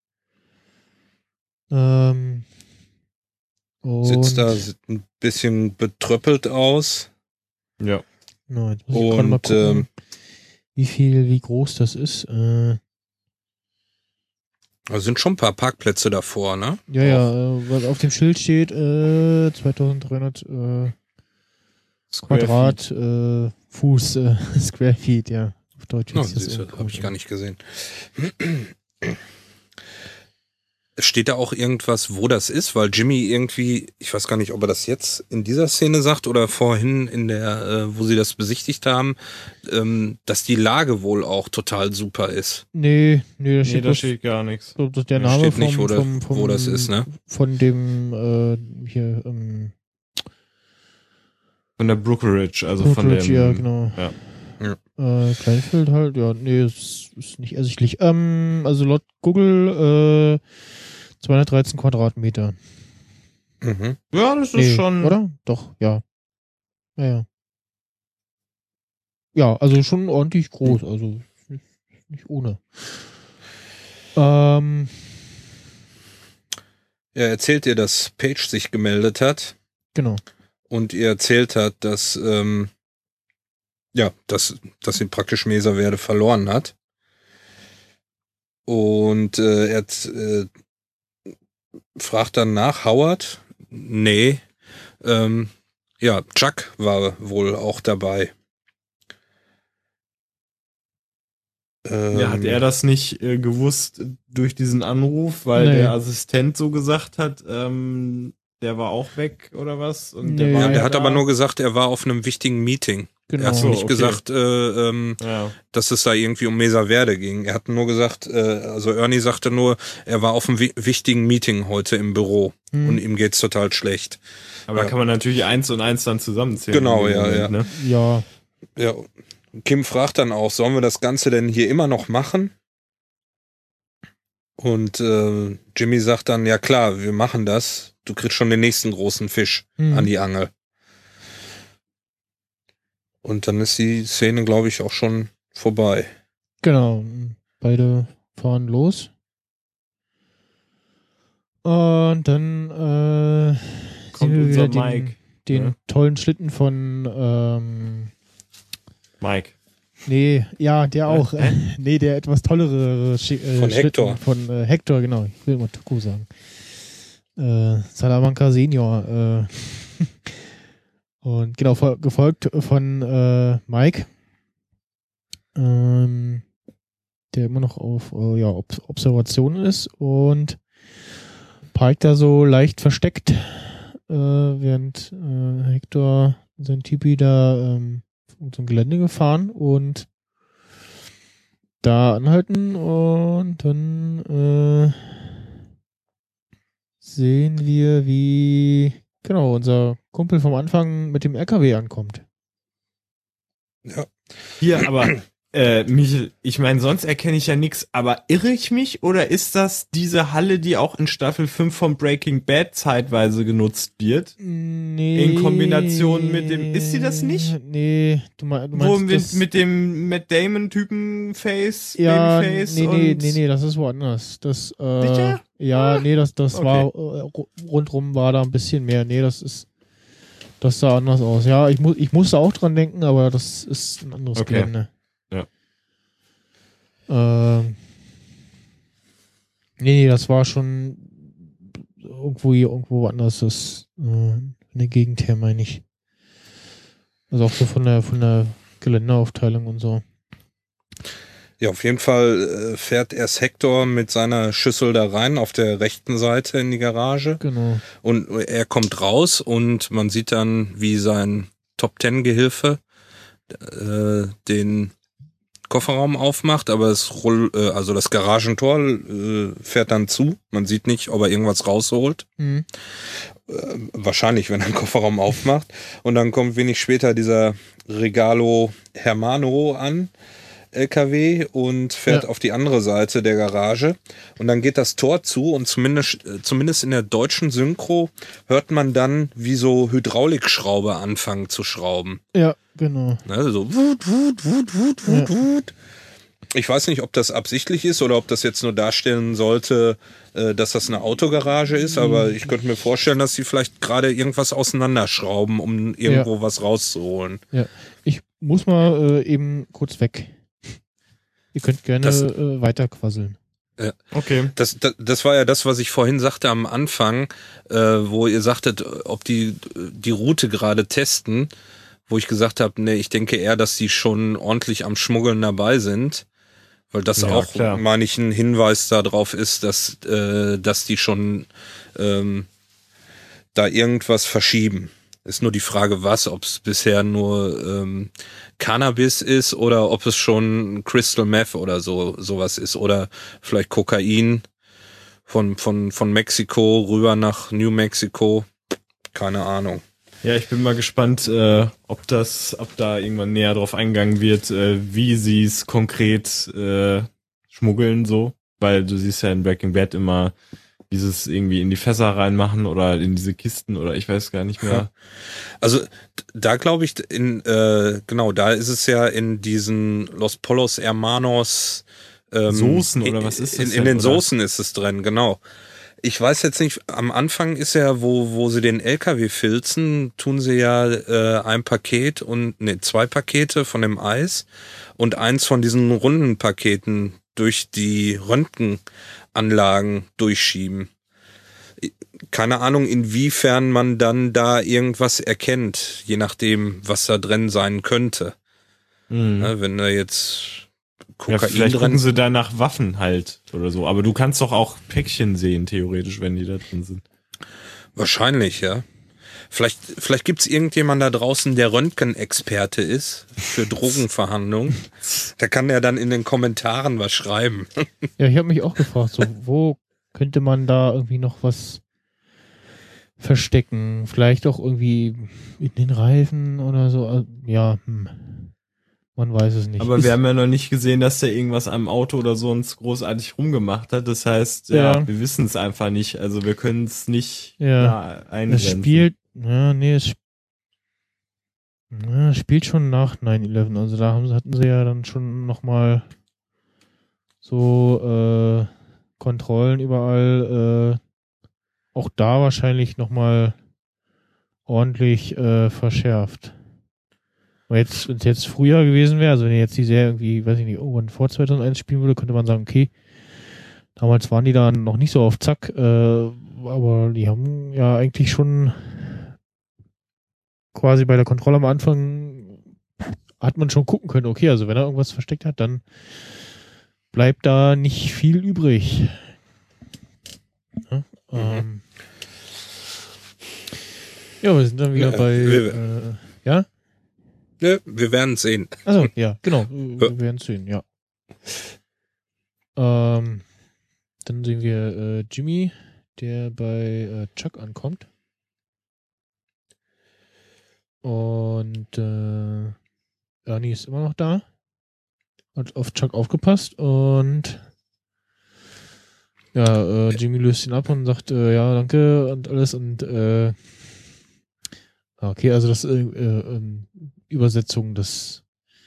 Ähm, Sitzt und, da, sieht ein bisschen betröppelt aus. Ja. No, jetzt muss ich gerade mal Und gucken, ähm, wie viel, wie groß das ist. Äh, da sind schon ein paar Parkplätze davor, ne? ja, ja, äh, was auf dem Schild steht, äh, zweitausenddreihundert äh, Square Quadrat, Feet. äh, Fuß, äh, Square Feet, ja. Auf Deutsch Oh, ist das siehste, irgendwie habe ich komisch. gar nicht gesehen. Steht da auch irgendwas, wo das ist? Weil Jimmy irgendwie, ich weiß gar nicht, ob er das jetzt in dieser Szene sagt oder vorhin in der, äh, wo sie das besichtigt haben, ähm, dass die Lage wohl auch total super ist. Nee, nee, da Nee, steht, da bloß, steht gar nichts. so, das der Da Name steht vom, nicht, wo, das, vom, vom, wo das ist, ne? von dem, äh, hier, ähm, Von der Brookridge, also von Brookridge, dem... ja, genau. Ja. Äh, Kleinfeld halt, ja, nee, es ist nicht ersichtlich. Ähm, also laut Google, äh, zweihundertdreizehn Quadratmeter. Mhm. Ja, das ist Nee, schon... oder? Doch, ja. Ja, ja. Ja, also schon ordentlich groß, also nicht, nicht ohne. Ähm, Er erzählt ihr, dass Paige sich gemeldet hat genau. und ihr erzählt hat, dass, ähm, ja, dass, dass sie praktisch Meserwerde verloren hat. Und äh, er äh, fragt dann nach, Howard? Nee. Ähm, ja, Chuck war wohl auch dabei. Ähm, Ja, hat er das nicht äh, gewusst durch diesen Anruf, weil Nee. der Assistent so gesagt hat, ähm, der war auch weg oder was? Und Nee. war Ja, der ja hat da. aber nur gesagt, er war auf einem wichtigen Meeting. Genau. Er hat So, nicht okay. gesagt, äh, ähm, Ja. dass es da irgendwie um Meserwerde ging. Er hat nur gesagt, äh, also Ernie sagte nur, er war auf einem wi wichtigen Meeting heute im Büro Hm. und ihm geht's total schlecht. Aber da Ja. kann man natürlich eins und eins dann zusammenzählen. Genau, in dem ja, ja. Ne? Ja, Ja, Kim fragt dann auch, sollen wir das Ganze denn hier immer noch machen? Und äh, Jimmy sagt dann, ja klar, wir machen das. Du kriegst schon den nächsten großen Fisch hm. an die Angel. Und dann ist die Szene, glaube ich, auch schon vorbei. Genau. Beide fahren los. Und dann äh, Kommt sehen wir unser wieder Mike. den, den ne? tollen Schlitten von ähm, Mike. nee, ja, der auch. Hä? Nee, der etwas tollere Schi- äh, Von Schlitten Hector. von äh, Hector, genau. Ich will immer Tuko sagen. Äh, Salamanca Senior. Äh, und genau, fol- gefolgt von äh, Mike. Ähm, der immer noch auf äh, ja, Ob Observation ist und Pike da so leicht versteckt, äh, während äh, Hector sein Tipi da ähm, zum Gelände gefahren und da anhalten und dann äh, sehen wir, wie genau unser Kumpel vom Anfang mit dem L K W ankommt. Ja. Hier, aber äh, Michel, ich meine, sonst erkenne ich ja nichts, aber irre ich mich oder ist das diese Halle, die auch in Staffel fünf von Breaking Bad zeitweise genutzt wird? Nee. In Kombination mit dem, ist sie das nicht? Nee, du, mein, du Wo meinst mit, das, mit dem Matt Damon Typen Face, ja, Babyface nee, nee, und nee, nee, das ist woanders. Das, äh, Sicher? Ja, Ah, nee, das, das okay. war, äh, ru- rundrum war da ein bisschen mehr. Nee, das ist, das sah anders aus. Ja, ich, mu ich musste auch dran denken, aber das ist ein anderes Okay. Gelände. Ja. Ähm, nee, nee, das war schon irgendwo hier, irgendwo anders, das, äh, in der Gegend her, meine ich. Also auch so von der, von der Geländeaufteilung und so. Ja, auf jeden Fall äh, fährt erst Hector mit seiner Schüssel da rein auf der rechten Seite in die Garage. Genau. Und er kommt raus und man sieht dann, wie sein Top-Ten-Gehilfe äh, den Kofferraum aufmacht, aber es roll, äh, also das Garagentor äh, fährt dann zu. Man sieht nicht, ob er irgendwas rausholt. Mhm. Äh, wahrscheinlich, wenn er den Kofferraum aufmacht. Und dann kommt wenig später dieser Regalo Hermano an, L K W, und fährt Ja. auf die andere Seite der Garage. Und dann geht das Tor zu und zumindest, äh, zumindest in der deutschen Synchro hört man dann, wie so Hydraulikschraube anfangen zu schrauben. Ja, genau. Ne, so wut, wut, wut, wut, wut, Ja. wut. Ich weiß nicht, ob das absichtlich ist oder ob das jetzt nur darstellen sollte, äh, dass das eine Autogarage ist, aber ich könnte mir vorstellen, dass sie vielleicht gerade irgendwas auseinanderschrauben, um irgendwo was rauszuholen. Ja. Ich muss mal äh, eben kurz weg. Ihr könnt gerne Das- äh, weiter quasseln. Okay. Das, das, das war ja das, was ich vorhin sagte am Anfang, äh, wo ihr sagtet, ob die die Route gerade testen, wo ich gesagt habe, nee, ich denke eher, dass die schon ordentlich am Schmuggeln dabei sind, weil das Ja, auch, klar. meine ich, ein Hinweis darauf ist, dass, äh, dass die schon ähm, da irgendwas verschieben. Ist nur die Frage, was, ob es bisher nur ähm, Cannabis ist oder ob es schon Crystal Meth oder so sowas ist oder vielleicht Kokain von von von Mexiko rüber nach New Mexico. Keine Ahnung. Ja, ich bin mal gespannt, äh, ob das, ob da irgendwann näher drauf eingegangen wird, äh, wie sie es konkret äh, schmuggeln so, weil du siehst ja in Breaking Bad immer dieses irgendwie in die Fässer reinmachen oder in diese Kisten oder ich weiß gar nicht mehr. Also d- da glaube ich in äh, genau, da ist es ja in diesen Los Polos Hermanos ähm, Soßen oder was ist das In, in denn, den oder? Soßen ist es drin, genau. Ich weiß jetzt nicht, am Anfang ist ja, wo wo sie den L K W filzen, tun sie ja äh, ein Paket und ne, zwei Pakete von dem Eis und eins von diesen runden Paketen durch die Röntgenanlagen durchschieben. Keine Ahnung, inwiefern man dann da irgendwas erkennt, je nachdem, was da drin sein könnte. Mhm. Ne, wenn da jetzt Ja, Kokain vielleicht drin gucken sie da nach Waffen halt oder so. Aber du kannst doch auch Päckchen sehen, theoretisch, wenn die da drin sind. wahrscheinlich, ja. Vielleicht, vielleicht gibt's irgendjemand da draußen, der Röntgenexperte ist für Drogenverhandlungen. Da kann er dann in den Kommentaren was schreiben. Ja, ich habe mich auch gefragt, so, wo könnte man da irgendwie noch was verstecken? Vielleicht auch irgendwie in den Reifen oder so. Also, ja, hm. Man weiß es nicht. Aber Ist- wir haben ja noch nicht gesehen, dass der irgendwas am Auto oder so uns großartig rumgemacht hat. Das heißt, ja, Ja. wir wissen es einfach nicht. Also wir können es nicht Ja. nah Es eingrenzen. spielt, ja, nee, es, sp- ja, es spielt schon nach nine eleven. Also da haben, sie- hatten sie ja dann schon nochmal so äh, Kontrollen überall. Äh, auch da wahrscheinlich nochmal ordentlich äh, verschärft. Weil jetzt, wenn es jetzt früher gewesen wäre, also wenn jetzt die Serie irgendwie, weiß ich nicht, irgendwann vor zweitausendeins spielen würde, könnte man sagen, okay, damals waren die dann noch nicht so auf Zack, äh, aber die haben ja eigentlich schon quasi bei der Kontrolle am Anfang hat man schon gucken können, okay, also wenn er irgendwas versteckt hat, dann bleibt da nicht viel übrig. Ja, ähm, ja wir sind dann wieder Ja, bei wir- äh, ja? Ne, wir werden sehen. Also ja, genau, wir werden es sehen, ja. Ähm, dann sehen wir äh, Jimmy, der bei äh, Chuck ankommt. Und äh, Ernie ist immer noch da. Hat auf Chuck aufgepasst und ja, äh, Jimmy löst ihn ab und sagt, äh, ja, danke und alles und äh, okay, also das äh, äh, Übersetzung, das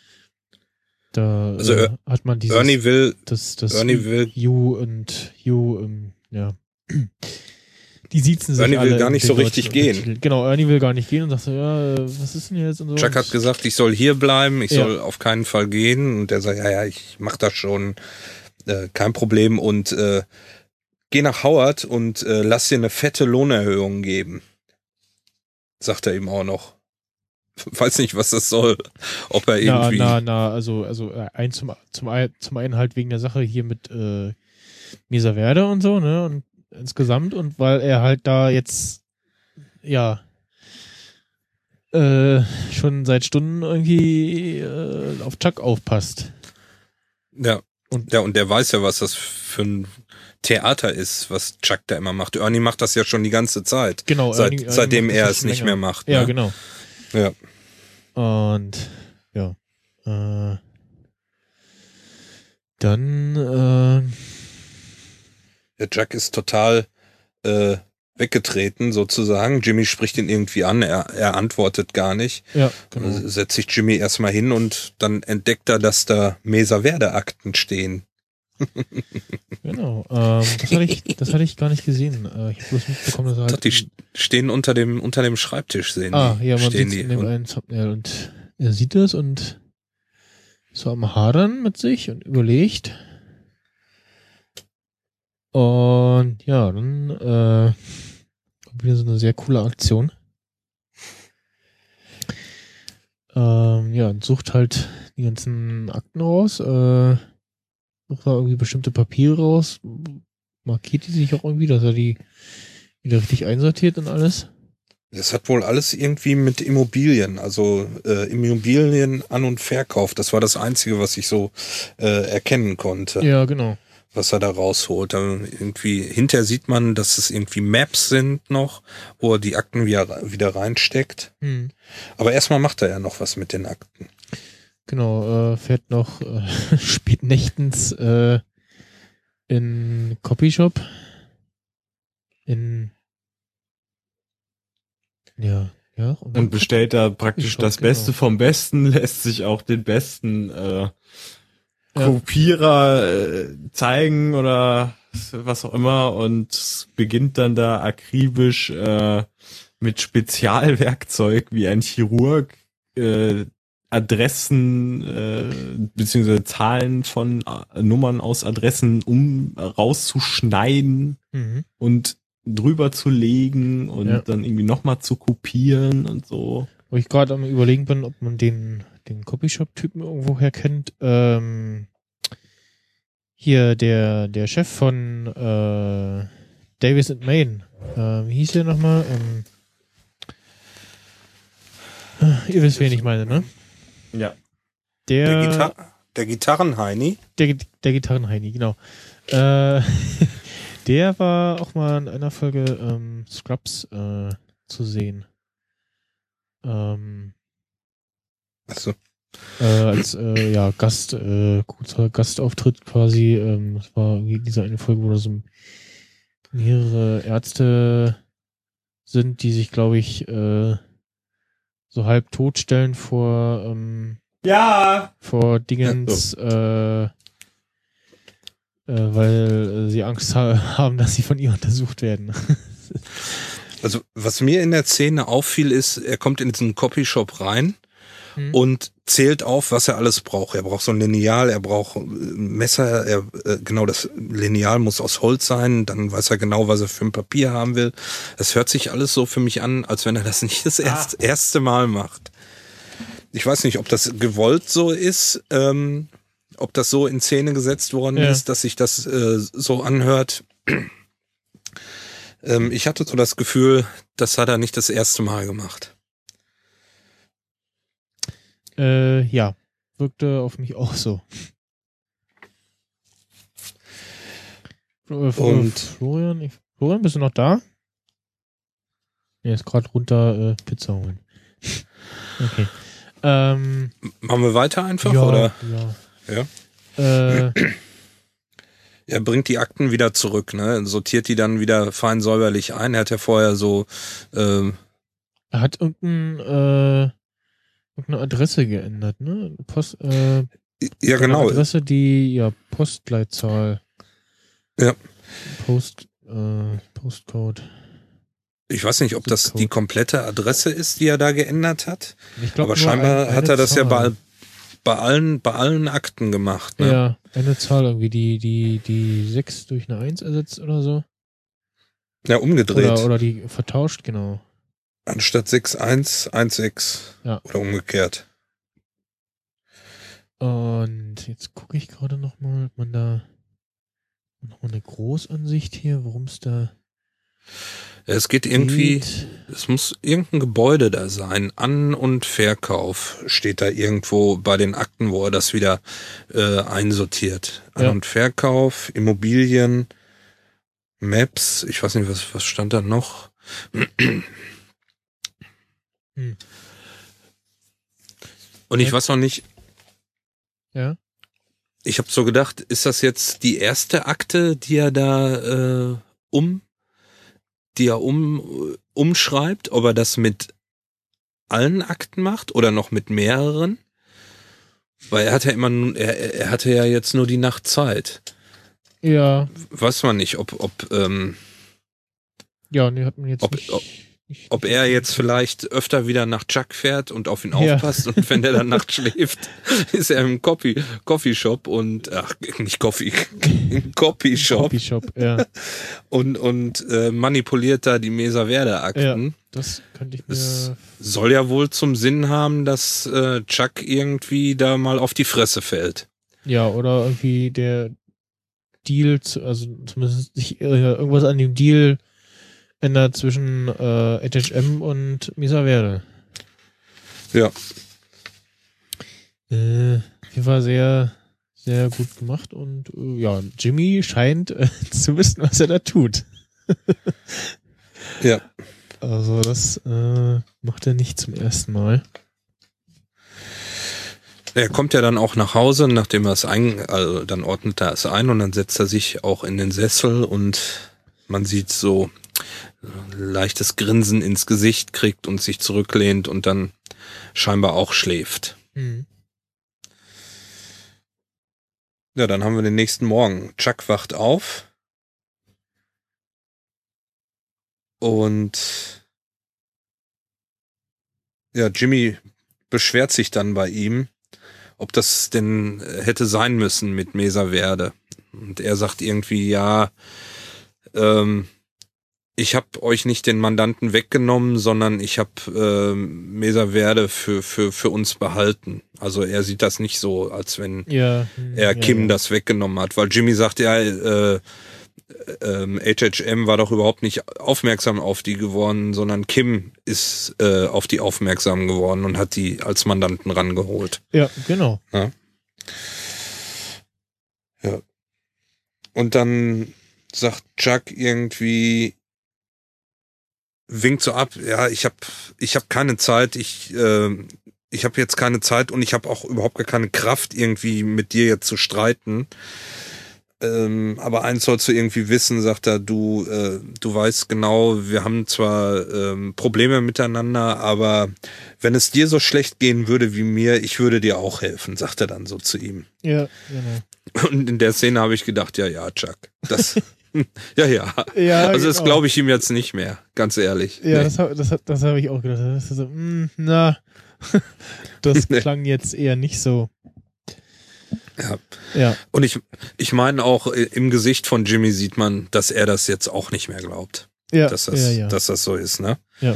da Also, äh, hat man dieses Ernie will, das, das Ernie will, You und You, ähm, ja. Die siezen sich Ernie alle will gar in nicht den so richtig deutschen gehen. Untertiteln. Genau, Ernie will gar nicht gehen und sagt so, ja, äh, was ist denn jetzt und so. Chuck hat gesagt, ich soll hier bleiben, ich Ja. soll auf keinen Fall gehen. Und der sagt, ja, ja, ich mach das schon, äh, kein Problem. Und äh, geh nach Howard und äh, lass dir eine fette Lohnerhöhung geben. Sagt er ihm auch noch. Weiß nicht, was das soll. Ob er Na, irgendwie... na, na, also, also äh, ein zum, zum, ein- zum einen halt wegen der Sache hier mit äh, Mesa Verde und so, ne, und insgesamt und weil er halt da jetzt, ja, äh, schon seit Stunden irgendwie äh, auf Chuck aufpasst. Ja. Und- ja, und der weiß ja, was das für ein Theater ist, was Chuck da immer macht. Ernie macht das ja schon die ganze Zeit. Genau, Seit, Ernie- Ernie seitdem macht das er ja es schon nicht länger. mehr macht. Ja, ne? genau. Ja. Und ja. Äh, dann äh, Der Chuck ist total äh, weggetreten, sozusagen. Jimmy spricht ihn irgendwie an, er, er antwortet gar nicht. ja, genau. Dann setzt sich Jimmy erstmal hin und dann entdeckt er, dass da Mesa Verde-Akten stehen. Genau. Ähm, das hatte ich, das hatte ich gar nicht gesehen. Äh, ich habe bloß mitbekommen, dass er Doch, halt. die st- stehen unter dem, unter dem Schreibtisch, sehen ah, die. ja, man stehen sieht die. in dem Und einen Thumbnail und er sieht das und ist so am Hadern mit sich und überlegt. Und ja, dann äh, kommt wieder so eine sehr coole Aktion. Ähm, ja, und sucht halt die ganzen Akten raus, äh, sucht da irgendwie bestimmte Papiere raus, markiert die sich auch irgendwie, dass er die wieder richtig einsortiert und alles. das hat wohl alles irgendwie mit Immobilien, also äh, Immobilien An- und Verkauf. Das war das Einzige, was ich so äh, erkennen konnte, Ja, genau. was er da rausholt. Dann irgendwie hinterher sieht man, dass es irgendwie Maps sind noch, wo er die Akten wieder, wieder reinsteckt. Hm. Aber erstmal macht er ja noch was mit den Akten. Genau, äh, fährt noch äh, spät nächtens äh, in Copyshop. In ja, ja. Und bestellt da praktisch Shop, das Beste genau. vom Besten, lässt sich auch den besten äh, Ja. Kopierer äh, zeigen oder was auch immer und beginnt dann da akribisch äh, mit Spezialwerkzeug wie ein Chirurg äh, Adressen äh, beziehungsweise Zahlen von äh, Nummern aus Adressen um rauszuschneiden Mhm. und drüber zu legen und Ja. dann irgendwie nochmal zu kopieren und so. Wo ich gerade am Überlegen bin, ob man den, den Copyshop-Typen irgendwoher kennt. Ähm, hier der, der Chef von äh, Davis and Main. Ähm, wie hieß der nochmal? Ähm, äh, ihr wisst, wen ich meine, ne? Ja. Der, Der, Gitar der Gitarrenheini. der, der Gitarrenheini, genau. Äh, der war auch mal in einer Folge ähm, Scrubs äh, zu sehen. Ähm, Achso. äh, als äh, ja, Gast, äh, kurzer Gastauftritt quasi. Ähm, das war irgendwie diese eine Folge, wo da so mehrere Ärzte sind, die sich, glaube ich, äh, so halb totstellen vor, ähm, Ja. vor Dingens, äh, äh, weil äh, sie Angst ha haben, dass sie von ihr untersucht werden. Also, was mir in der Szene auffiel, ist, er kommt in diesen Copyshop rein Hm. und zählt auf, was er alles braucht. Er braucht so ein Lineal, er braucht ein Messer, er, äh, genau, das Lineal muss aus Holz sein, dann weiß er genau, was er für ein Papier haben will. Das hört sich alles so für mich an, als wenn er das nicht das erst, Ah. erste Mal macht. Ich weiß nicht, ob das gewollt so ist, ähm, ob das so in Szene gesetzt worden Ja. ist, dass sich das äh, so anhört. ähm, ich hatte so das Gefühl, das hat er nicht das erste Mal gemacht. Äh, ja, wirkte auf mich auch so. Äh, Und- Florian, ich Florian, bist du noch da? Er ist gerade runter äh, Pizza holen. Okay. Ähm, Machen wir weiter einfach, ja, oder? Ja. Ja. Äh, Er bringt die Akten wieder zurück, ne? Sortiert die dann wieder fein säuberlich ein. Er hat ja vorher so, ähm, er hat irgendein, äh, irgendeine Adresse geändert, ne? Post, äh, ja genau. Adresse, die, ja, Postleitzahl. Ja. Post, äh, Postcode. Ich weiß nicht, ob das die komplette Adresse ist, die er da geändert hat. Ich glaub, aber nur scheinbar ein, hat er das Zahl. ja bei, bei allen, bei allen Akten gemacht, ne? Ja, eine Zahl irgendwie, die, die, die sechs durch eine eins ersetzt oder so. Ja, umgedreht. Oder, oder die vertauscht, genau. Anstatt sechs eins eins sechs. Ja. Oder umgekehrt. Und jetzt gucke ich gerade nochmal, ob man da nochmal eine Großansicht hier, worum es da Es geht irgendwie, geht. es muss irgendein Gebäude da sein. An- und Verkauf steht da irgendwo bei den Akten, wo er das wieder äh, einsortiert. An- Ja. und Verkauf, Immobilien, Maps, ich weiß nicht, was, was stand da noch? Hm. Und ich Ja. weiß noch nicht, Ja. ich habe so gedacht, ist das jetzt die erste Akte, die er da äh, um, die er um umschreibt, ob er das mit allen Akten macht oder noch mit mehreren? Weil er hat ja immer, nur- er, er hatte ja jetzt nur die Nacht Zeit. Ja. Weiß man nicht, ob ob ähm, Ja, nee, hat man jetzt Ob- nicht, ob- nicht, ob nicht er jetzt vielleicht öfter wieder nach Chuck fährt und auf ihn Ja. aufpasst und wenn der dann nachts schläft, ist er im Coffee Coffeeshop und ach nicht Coffee, im Coffeeshop Copyshop, ja. und und äh, manipuliert da die Mesa Verde Akten. Das könnte ich Es mir. soll ja wohl zum Sinn haben, dass äh, Chuck irgendwie da mal auf die Fresse fällt. Ja, oder irgendwie der Deal, zu, also zumindest sich äh, irgendwas an dem Deal ändert zwischen äh, H H M und Mesa Verde. Ja. Äh, hier war sehr, sehr gut gemacht und äh, ja, Jimmy scheint äh, zu wissen, was er da tut. Ja. Also das äh, macht er nicht zum ersten Mal. Er kommt ja dann auch nach Hause, nachdem er es ein, also dann ordnet er es ein und dann setzt er sich auch in den Sessel und man sieht so leichtes Grinsen ins Gesicht kriegt und sich zurücklehnt und dann scheinbar auch schläft. Mhm. Ja, dann haben wir den nächsten Morgen. Chuck wacht auf und ja, Jimmy beschwert sich dann bei ihm, ob das denn hätte sein müssen mit Mesa Verde. Und er sagt irgendwie, ja, ähm, ich habe euch nicht den Mandanten weggenommen, sondern ich habe ähm, Mesa Verde für, für, für uns behalten. Also er sieht das nicht so, als wenn Ja, er ja, Kim ja. das weggenommen hat. Weil Jimmy sagt ja, äh, ähm, H H M war doch überhaupt nicht aufmerksam auf die geworden, sondern Kim ist äh, auf die aufmerksam geworden und hat die als Mandanten rangeholt. Ja, genau. Ja. Ja. Und dann sagt Chuck irgendwie, winkt so ab, ja, ich habe ich hab keine Zeit, ich äh, ich habe jetzt keine Zeit und ich habe auch überhaupt gar keine Kraft, irgendwie mit dir jetzt zu streiten. Ähm, aber eins sollst du irgendwie wissen, sagt er, du äh, du weißt genau, wir haben zwar ähm, Probleme miteinander, aber wenn es dir so schlecht gehen würde wie mir, ich würde dir auch helfen, sagt er dann so zu ihm. Ja, genau. Und in der Szene habe ich gedacht, ja, ja, Chuck, das, ja, ja. Ja, Also das genau. glaube ich ihm jetzt nicht mehr, ganz ehrlich. Ja, Nee. das habe das, hab- das hab ich auch gedacht. Das ist so, mm, na, das Nee. klang jetzt eher nicht so. Ja. Ja, Und ich, ich meine auch, äh, im Gesicht von Jimmy sieht man, dass er das jetzt auch nicht mehr glaubt, ja, dass das, ja, ja. dass das so ist, ne? Ja,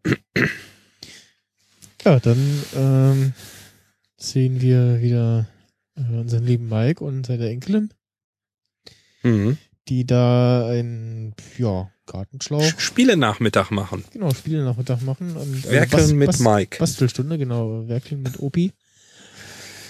dann ähm, sehen wir wieder äh, unseren lieben Mike und seine Enkelin, Mhm. die da einen, ja, Gartenschlauch, Sch- Spiele-Nachmittag machen. genau, Spiele Nachmittag machen. Und, also Werkeln Bas- mit Bas- Mike. Bastelstunde, genau, Werkeln mit Opi.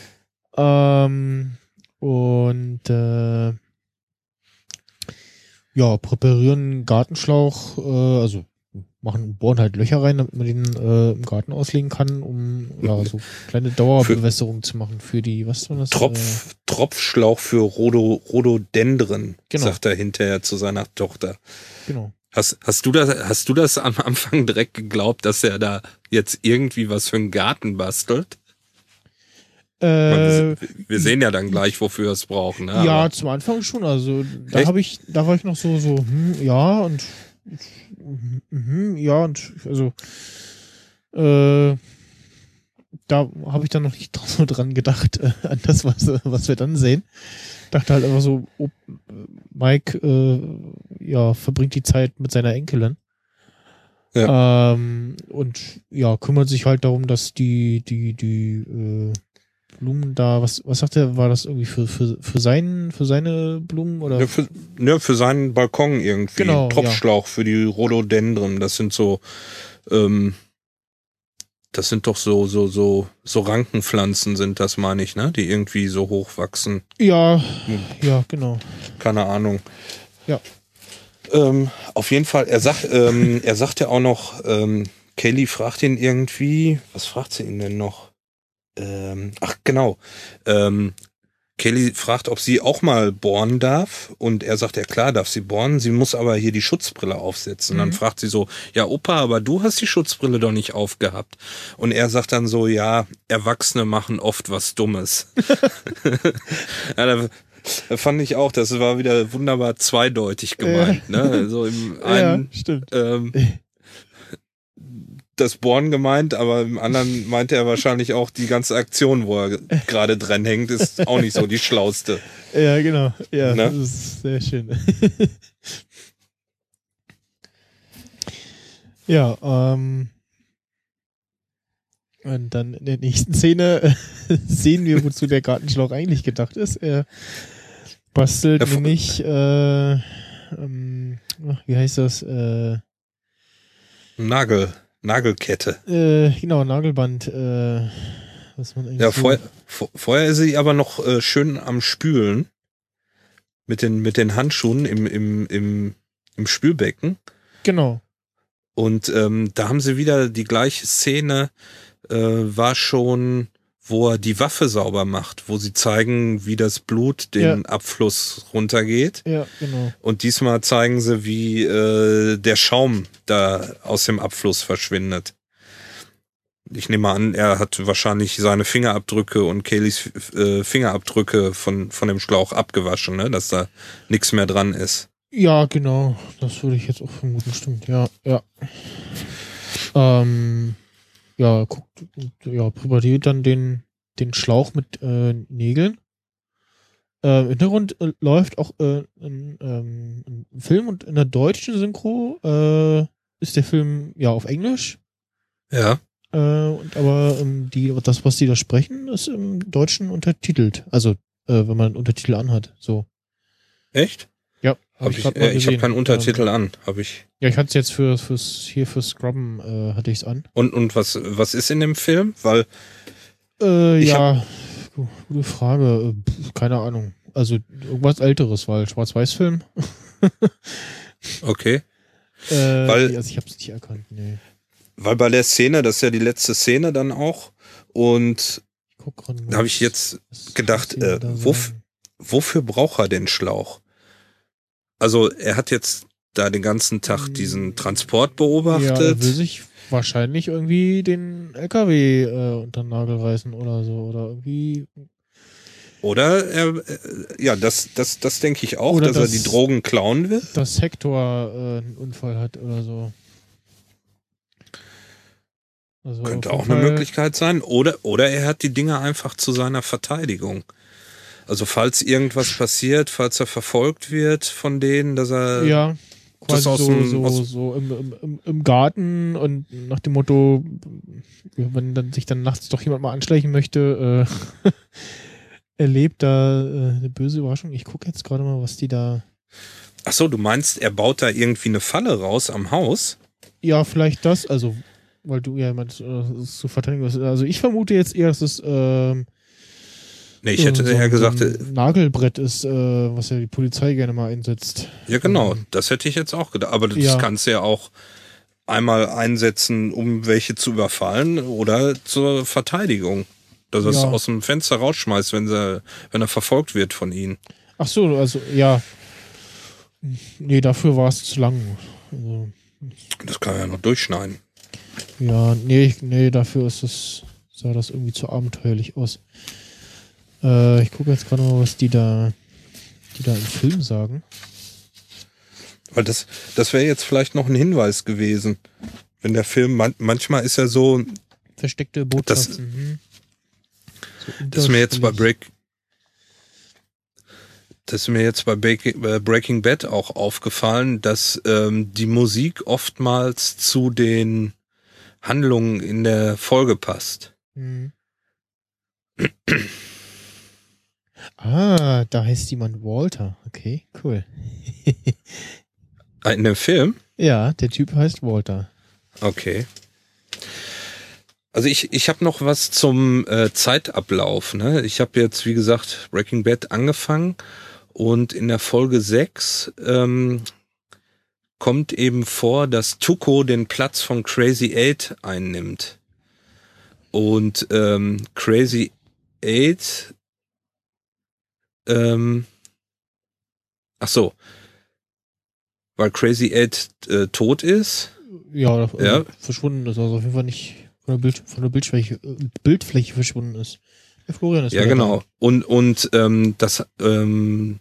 Ähm, und äh, ja, präparieren einen Gartenschlauch, äh, also machen, bohren halt Löcher rein, damit man den äh, im Garten auslegen kann, um ja so kleine Dauerbewässerung zu machen für die, was war das? Tropf, äh, Tropfschlauch für Rhodo, Rhododendren, genau. sagt er hinterher zu seiner Tochter. Genau. Hast, hast du das, hast du das am Anfang direkt geglaubt, dass er da jetzt irgendwie was für einen Garten bastelt? Äh, wir, wir sehen ja dann gleich, wofür wir es brauchen. Ne? Ja, Aber zum Anfang schon. Also da habe ich, da war ich noch so, so, hm, ja und hm, ja und also äh, da habe ich dann noch nicht so dran gedacht, äh, an das, was, was wir dann sehen. Dachte halt einfach so, oh, Mike äh, ja, verbringt die Zeit mit seiner Enkelin. Ja. Ähm, und ja, kümmert sich halt darum, dass die, die, die äh, Blumen da, was, was sagt er, war das irgendwie für, für, für seinen, für seine Blumen oder? Ja, für, ja, für seinen Balkon irgendwie. Genau, Tropfschlauch ja. für die Rhododendren. Das sind so, ähm, das sind doch so, so, so, so Rankenpflanzen sind das, meine ich, ne? Die irgendwie so hoch wachsen. Ja, hm. ja, genau. Keine Ahnung. Ja. Ähm, auf jeden Fall, er sagt, ähm, er sagt ja auch noch, ähm, Kelly fragt ihn irgendwie, was fragt sie ihn denn noch? Ähm, ach, genau. Ähm, Kelly fragt, ob sie auch mal bohren darf und er sagt, ja klar, darf sie bohren, sie muss aber hier die Schutzbrille aufsetzen. Mhm. Dann fragt sie so, ja Opa, aber du hast die Schutzbrille doch nicht aufgehabt. Und er sagt dann so, ja, Erwachsene machen oft was Dummes. Ja, da, da fand ich auch, das war wieder wunderbar zweideutig gemeint. Ja. Ne? So im einen, ja, stimmt. Ähm, das Bohren gemeint, aber im anderen meinte er wahrscheinlich auch die ganze Aktion, wo er gerade dran hängt, ist auch nicht so die schlauste. Ja, genau. Ja, ne? Das ist sehr schön. Ja, ähm und dann in der nächsten Szene sehen wir, wozu der Gartenschlauch eigentlich gedacht ist. Er bastelt ja, nämlich äh, ähm, wie heißt das? Äh, Nagel. Nagelkette. Äh, genau, Nagelband. Äh, was man eigentlich ja, so vorher, vorher ist sie aber noch äh, schön am Spülen. Mit den, mit den Handschuhen im, im, im, im Spülbecken. Genau. Und ähm, da haben sie wieder die gleiche Szene, äh, war schon, wo er die Waffe sauber macht, wo sie zeigen, wie das Blut den ja. Abfluss runtergeht. Ja, genau. Und diesmal zeigen sie, wie äh, der Schaum da aus dem Abfluss verschwindet. Ich nehme an, er hat wahrscheinlich seine Fingerabdrücke und Kayleys äh, Fingerabdrücke von, von dem Schlauch abgewaschen, ne? Dass da nichts mehr dran ist. Ja, genau. Das würde ich jetzt auch vermuten. Stimmt, ja, ja. Ähm, ja, guckt, ja, präpariert dann den, den Schlauch mit äh, Nägeln. Äh, Im Hintergrund äh, läuft auch äh, ein, ähm, ein Film und in der deutschen Synchro äh, ist der Film ja auf Englisch. Ja. Äh, und aber ähm, die, das, was die da sprechen, ist im Deutschen untertitelt. Also, äh, wenn man einen Untertitel anhat. So. Echt? Ja. Hab ich ich, äh, ich habe keinen Untertitel ähm, an. Hab ich. Ja, ich hatte es jetzt für, fürs, hier für Scrubben äh, hatte ich es an. Und, und was, was ist in dem Film? Weil. Äh, ja, gute Frage. Keine Ahnung. Also irgendwas Älteres, weil Schwarz-Weiß-Film. Okay. Äh, weil, nee, also ich habe es nicht erkannt, nee. Weil bei der Szene, das ist ja die letzte Szene dann auch, und da habe ich jetzt gedacht, äh, wof, wofür braucht er den Schlauch? Also er hat jetzt da den ganzen Tag diesen Transport beobachtet. Ja, er will sich wahrscheinlich irgendwie den L K W äh, unter den Nagel reißen oder so, oder irgendwie. Oder er, äh, ja, das, das, das denke ich auch, oder dass das, er die Drogen klauen will. Dass Hector äh, einen Unfall hat oder so. Also könnte auch eine Möglichkeit sein. Oder, oder er hat die Dinger einfach zu seiner Verteidigung. Also falls irgendwas passiert, falls er verfolgt wird von denen, dass er ja, quasi das aus so, dem, so, aus so im, im, im Garten und nach dem Motto, wenn dann sich dann nachts doch jemand mal anschleichen möchte, äh, erlebt da äh, eine böse Überraschung. Ich gucke jetzt gerade mal, was die da... Ach so, du meinst, er baut da irgendwie eine Falle raus am Haus? Ja, vielleicht das, also weil du ja meinst, äh, zu verteidigen. Also ich vermute jetzt eher, dass es ähm, Nee, ich hätte so, ja so gesagt, ein Nagelbrett ist, äh, was ja die Polizei gerne mal einsetzt. ja genau, Ähm, das hätte ich jetzt auch gedacht. Aber das ja. kannst du ja auch einmal einsetzen, um welche zu überfallen oder zur Verteidigung. Dass er es Ja. aus dem Fenster rausschmeißt, wenn, sie, wenn er verfolgt wird von ihnen. Ach so, also ja. Nee, dafür war es zu lang. Also, Das kann er ja noch durchschneiden. ja, nee, ich- nee, dafür ist es, sah das irgendwie zu abenteuerlich aus. Äh, ich gucke jetzt gerade mal, was die da, die da im Film sagen. Weil das, das wäre jetzt vielleicht noch ein Hinweis gewesen. Wenn der Film, man, manchmal ist er so, Versteckte Botschaften. hm. So das ist mir jetzt bei unterschwellig. Break, das ist mir jetzt bei Breaking, bei Breaking Bad auch aufgefallen, dass ähm, die Musik oftmals zu den Handlungen in der Folge passt. Hm. Ah, da heißt jemand Walter. Okay, cool. Ah, in dem Film? Ja, der Typ heißt Walter. Okay. Also ich, ich habe noch was zum äh, Zeitablauf. Ne? Ich habe jetzt, wie gesagt, Breaking Bad angefangen und in der Folge sechs ähm, kommt eben vor, dass Tuco den Platz von Crazy Eight einnimmt. Und ähm, Crazy Eight ähm, ach so, weil Crazy Eight äh, tot ist. Ja, also Ja. verschwunden ist, also auf jeden Fall nicht von der, Bild, von der Bildfläche, äh, Bildfläche verschwunden ist. Der Florian ist Ja, wieder genau. Und, und ähm, das ähm,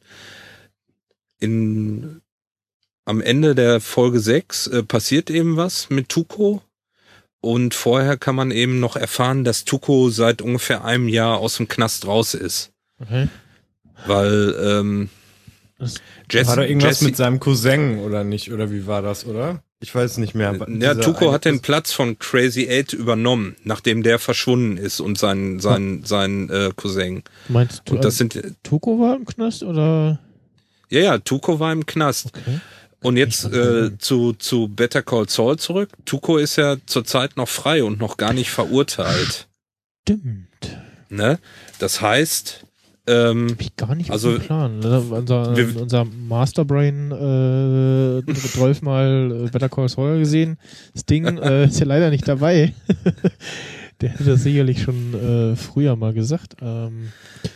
in am Ende der Folge sechs äh, passiert eben was mit Tuco. Und vorher kann man eben noch erfahren, dass Tuco seit ungefähr einem Jahr aus dem Knast raus ist. da. Okay. Weil ähm, Das- Jesse, War da irgendwas Jesse, mit seinem Cousin oder nicht? Oder wie war das, oder? Ich weiß nicht mehr. ja, Dieser Tuco eine hat den Cousin- Platz von Crazy Eight übernommen, nachdem der verschwunden ist und sein, sein, sein äh, Cousin. Meinst du, Und das also, sind, Tuco war im Knast oder? ja, ja, Tuco war im Knast. Okay. Und jetzt Ich äh, zu, zu Better Call Saul zurück. Tuco ist ja zurzeit noch frei und noch gar nicht verurteilt. Stimmt. Ne? Das heißt, ähm, Hab ich gar nicht Also, auf dem Plan. Ne? Unser, wir- unser Masterbrain äh, hat zwölf Mal äh, Better Call Saul gesehen. Das Ding äh, ist ja leider nicht dabei. Der hätte das sicherlich schon äh, früher mal gesagt. Ähm,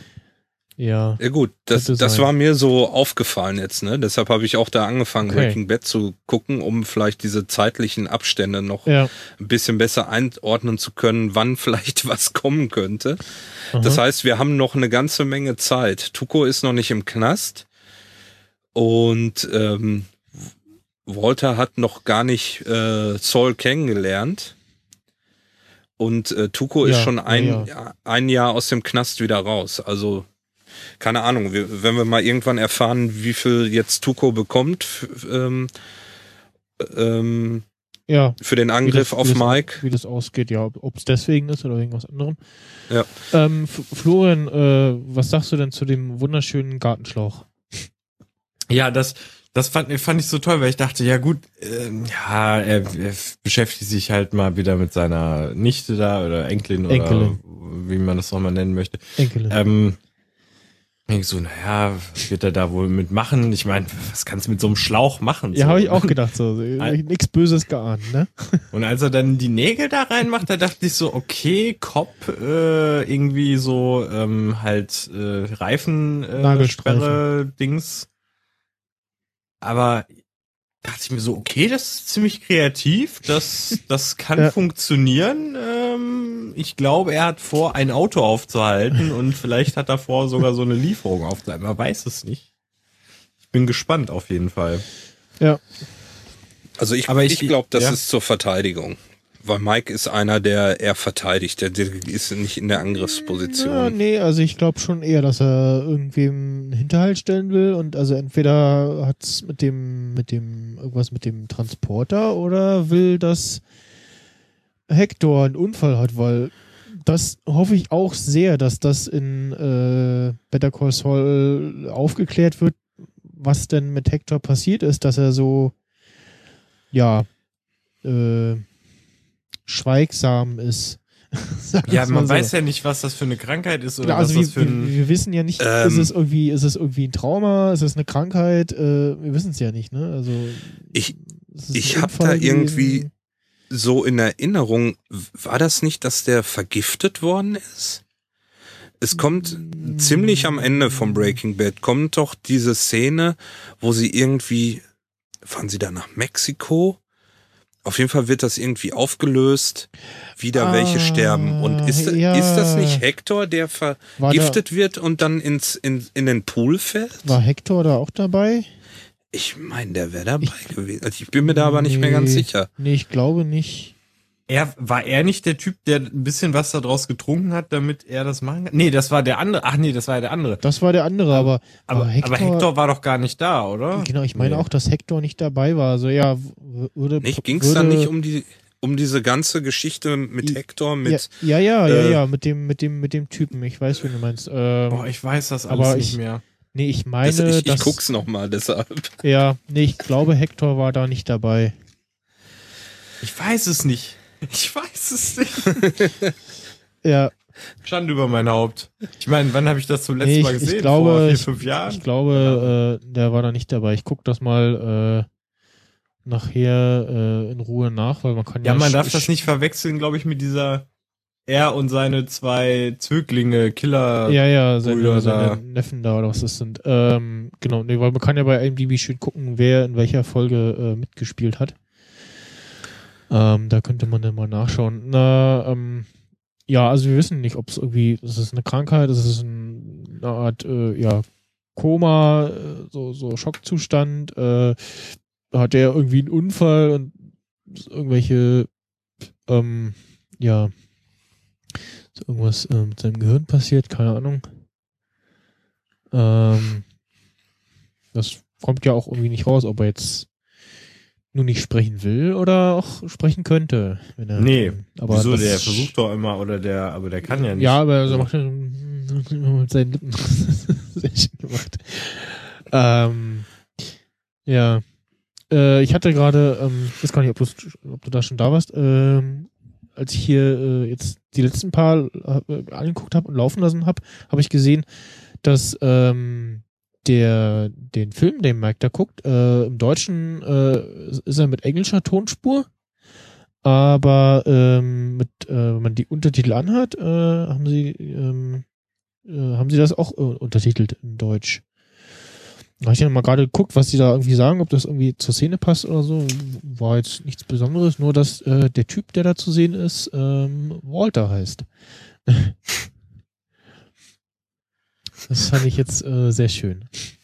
ja. ja gut, das, Könnte das sein. war mir so aufgefallen jetzt. Ne? Deshalb habe ich auch da angefangen, Okay. Breaking Bad zu gucken, um vielleicht diese zeitlichen Abstände noch Ja. ein bisschen besser einordnen zu können, wann vielleicht was kommen könnte. Aha. Das heißt, wir haben noch eine ganze Menge Zeit. Tuco ist noch nicht im Knast und ähm, Walter hat noch gar nicht äh, Saul kennengelernt und äh, Tuco ist Ja, schon ein, ja, ja, ein Jahr aus dem Knast wieder raus. Also keine Ahnung, wir, wenn wir mal irgendwann erfahren, wie viel jetzt Tuco bekommt f- ähm, ähm, ja. für den Wie Angriff das- auf wie das, Mike. Wie das ausgeht, ja. Ob es deswegen ist oder irgendwas anderem. Ja. Ähm, F- Florian, äh, was sagst du denn zu dem wunderschönen Gartenschlauch? Ja, das, das fand, fand ich so toll, weil ich dachte, ja gut, ähm, ja, er, er beschäftigt sich halt mal wieder mit seiner Nichte da oder Enkelin, Enkelin. oder wie man das nochmal nennen möchte. Enkelin. Ähm, ich so, naja, was wird er da wohl mitmachen? Ich meine, was kannst du mit so einem Schlauch machen? ja, so, habe ich auch ne? gedacht, so. Al- Nichts Böses geahnt, ne? Und als er dann die Nägel da reinmacht, da dachte ich so, okay, Cop, äh, irgendwie so ähm, halt äh, Reifen, äh, Nagelstreifen. Sperre, Dings. Aber dachte ich mir so, okay, das ist ziemlich kreativ, das, das kann Ja. funktionieren. Ähm, ich glaube, er hat vor, ein Auto aufzuhalten und vielleicht hat er vor, sogar so eine Lieferung aufzuhalten. Man weiß es nicht. Ich bin gespannt auf jeden Fall. Ja. Also ich, Aber ich, ich- glaube, das ja. ist zur Verteidigung. Weil Mike ist einer, der eher verteidigt, der, der ist nicht in der Angriffsposition. Ja, nee, also ich glaube schon eher, dass er irgendwem einen Hinterhalt stellen will und also entweder hat's mit dem, mit dem, irgendwas mit dem Transporter oder will, dass Hector einen Unfall hat, weil das hoffe ich auch sehr, dass das in äh, Better Call Saul aufgeklärt wird, was denn mit Hector passiert ist, dass er so, ja, äh, schweigsam ist. Ja, man so. weiß ja nicht, was das für eine Krankheit ist oder ja, also was wir, das für ein... wir, wir wissen ja nicht, ähm, ist es irgendwie, ist es irgendwie ein Trauma, ist es eine Krankheit, äh, wir wissen es ja nicht, ne? Also ich, ist es ich ein habe Unfall da irgendwie gewesen? so in Erinnerung, war das nicht, dass der vergiftet worden ist? Es kommt ziemlich am Ende vom Breaking Bad, kommt doch diese Szene, wo sie irgendwie, fahren sie da nach Mexiko? Auf jeden Fall wird das irgendwie aufgelöst, wieder Ah, welche sterben. Und ist, ja. ist das nicht Hector, der vergiftet War wird und dann ins, in, in den Pool fällt? War Hector da auch dabei? Ich meine, der wäre dabei gewesen. Also ich bin mir da aber nicht mehr ganz Nee. sicher. Nee, ich glaube nicht. Er, war er nicht der Typ, der ein bisschen was da draus getrunken hat, damit er das machen kann? Nee, das war der andere. Ach nee, das war ja der andere. Das war der andere, aber, Aber, aber Hector, aber Hector war doch gar nicht da, oder? Genau, ich meine Nee. auch, dass Hector nicht dabei war. Also ja, w- würde. Nicht, ging's würde, dann nicht um die, um diese ganze Geschichte mit I- Hector, mit, Ja, ja, ja, ja, äh, ja, mit dem, mit dem, mit dem Typen. Ich weiß, wen du meinst. Ähm, Boah, ich weiß das alles aber nicht ich- mehr. nee, ich meine, das, ich, ich dass, guck's nochmal, deshalb. ja, nee, ich glaube, Hector war da nicht dabei. Ich weiß es nicht. Ich weiß es nicht. Ja, Schande über mein Haupt. Ich meine, wann habe ich das zum letzten nee, Mal ich, gesehen? ich glaube, Vor vier, ich, fünf Jahren? ich glaube, äh, der war da nicht dabei. Ich guck das mal äh, nachher äh, in Ruhe nach, weil man kann ja. Ja, man sch- darf das sch- nicht verwechseln, glaube ich, mit dieser er und seine zwei Zöglinge, Killer. Ja, ja, seine, Brüder seine da. Neffen da oder was das sind. Ähm, genau, nee, weil man kann ja bei I M D B schön gucken, wer in welcher Folge äh, mitgespielt hat. Ähm, da könnte man dann mal nachschauen. Na, ähm, ja, also wir wissen nicht, ob es irgendwie, ist es eine Krankheit, ist es ein, eine Art, äh, ja, Koma, äh, so, so Schockzustand, äh, hat der irgendwie einen Unfall und irgendwelche, ähm, ja, ist irgendwas äh, mit seinem Gehirn passiert, keine Ahnung. Ähm, das kommt ja auch irgendwie nicht raus, ob er jetzt nur nicht sprechen will oder auch sprechen könnte. Wenn er, Nee, aber Wieso, das, der versucht doch immer, oder der, aber der kann ja nicht. Ja, aber er macht ja mit seinen Lippen. Sehr schön gemacht. Ähm, ja. Äh, ich hatte gerade, ähm, ich weiß gar nicht, ob, ob du da schon da warst, ähm, als ich hier äh, jetzt die letzten paar äh, angeguckt habe und laufen lassen habe, habe ich gesehen, dass ähm, der den Film, den Mike da guckt, äh, im Deutschen äh, ist er mit englischer Tonspur, aber ähm, mit, äh, wenn man die Untertitel anhört, äh, haben sie ähm, äh, haben sie das auch äh, untertitelt in Deutsch. Da habe ich dann mal gerade geguckt, was die da irgendwie sagen, ob das irgendwie zur Szene passt oder so. War jetzt nichts Besonderes, nur dass äh, der Typ, der da zu sehen ist, ähm, Walter heißt. Das fand ich jetzt äh, sehr schön.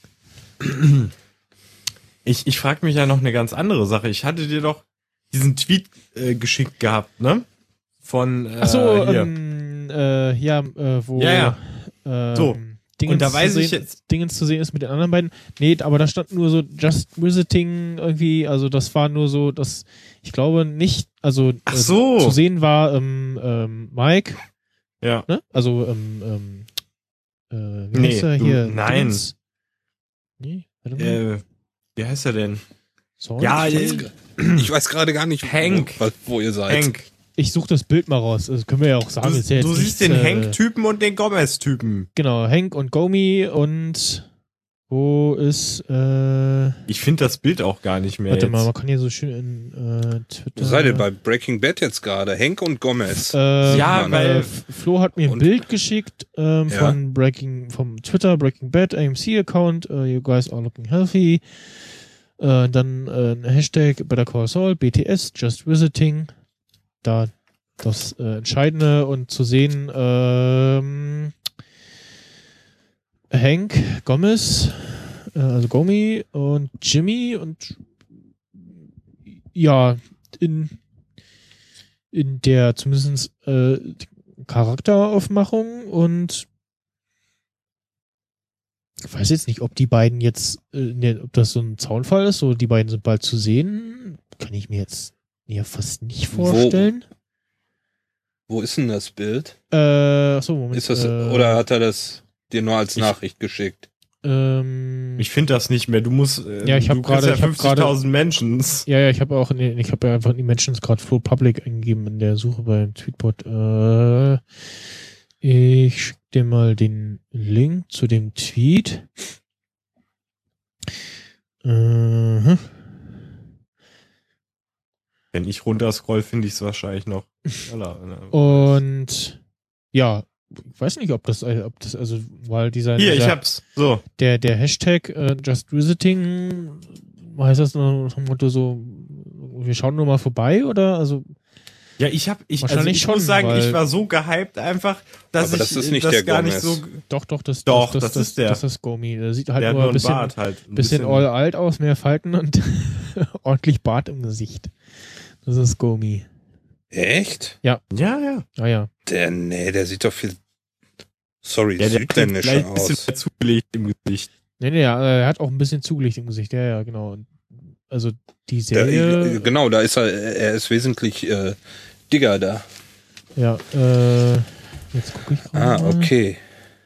Ich, ich frage mich ja noch eine ganz andere Sache. Ich hatte dir doch diesen Tweet äh, geschickt gehabt, ne? Von äh, Ach so, hier. ähm, äh, ja, äh, wo Ja, ja. ähm, So. Dingens Und da weiß zu ich sehen, jetzt- Dingens zu sehen ist mit den anderen beiden. Nee, aber da stand nur so Just Visiting irgendwie, also das war nur so, dass ich glaube nicht, also Ach äh, so. zu sehen war ähm, ähm, Mike, Ja. ne? Also ähm, ähm, äh, wie Nee, heißt er du- hier? nein. Dingens? Nee, warte mal. Äh, wie heißt er denn? Sorry. Ja, Ich äh, weiß, ich weiß gerade gar nicht, Hank. wo, wo ihr seid. Hank. Ich suche das Bild mal raus. Das können wir ja auch sagen. Du, ist ja jetzt du siehst nichts, den äh, Hank-Typen und den Gomez-Typen. Genau, Hank und Gomi und wo ist äh, Ich finde das Bild auch gar nicht mehr. warte jetzt. mal, man kann hier so schön in äh, Twitter. Wo seid ihr bei Breaking Bad jetzt gerade? Hank und Gomez. Ähm, Ja, äh, weil- Flo hat mir ein Und- Bild geschickt ähm, Ja. von Breaking, vom Twitter Breaking Bad A M C Account. Uh, you guys are looking healthy. Äh, dann äh, ein Hashtag Better Call Saul, B T S, Just Visiting. Da das äh, Entscheidende und zu sehen ähm, Hank, Gomez, äh, also Gomi und Jimmy und ja, in in der zumindest äh, Charakteraufmachung und ich weiß jetzt nicht, ob die beiden jetzt, äh, ne, ob das so ein Zaunfall ist, so die beiden sind bald zu sehen, kann ich mir jetzt ja fast nicht Wo- vorstellen. Wo ist denn das Bild? Äh, achso, Moment. Ist das, äh, oder hat er das dir nur als Ich- Nachricht geschickt? Ähm, Ich finde das nicht mehr. Du musst, äh, Ja, ich hab du kriegst gerade- ja ich hab fünfzigtausend Menschen. ja, ja, ich habe auch, in den, ich habe ja einfach in die Mentions gerade Flow Public eingegeben in der Suche bei Tweetbot. Äh, ich schicke dir mal den Link zu dem Tweet. Äh, Wenn ich runterscroll, finde ich es wahrscheinlich noch schneller. Ne? und ja, ich weiß nicht, ob das, ob das, also, weil dieser, Hier, ich dieser hab's. So. der, der Hashtag äh, Just Visiting, heißt das nach dem Motto so, wir schauen nur mal vorbei oder? Also, Ja, ich hab, ich, also Wahrscheinlich ich schon, muss sagen, weil- ich war so gehypt einfach, dass Aber ich das ist nicht das der gar nicht Gomez. so, doch, doch, das, Doch, das, das das, ist der. Das ist Gomi. Der sieht halt der hat nur nur ein einen bisschen, Bart halt. Ein bisschen all alt aus, mehr Falten und ordentlich Bart im Gesicht. Das ist Gomi. Echt? Ja, ja. Ah ja. Der, nee, der sieht doch viel, sorry, Ja, der hat südländisch vielleicht ein bisschen aus. mehr zugelegt im Gesicht. Nee, nee, ja, er hat auch ein bisschen zugelegt im Gesicht. Ja, ja, genau. Und also die Der, Serie, genau, da ist er, er ist wesentlich äh, dicker da. ja, äh, jetzt gucke ich gerade Ah, mal. okay.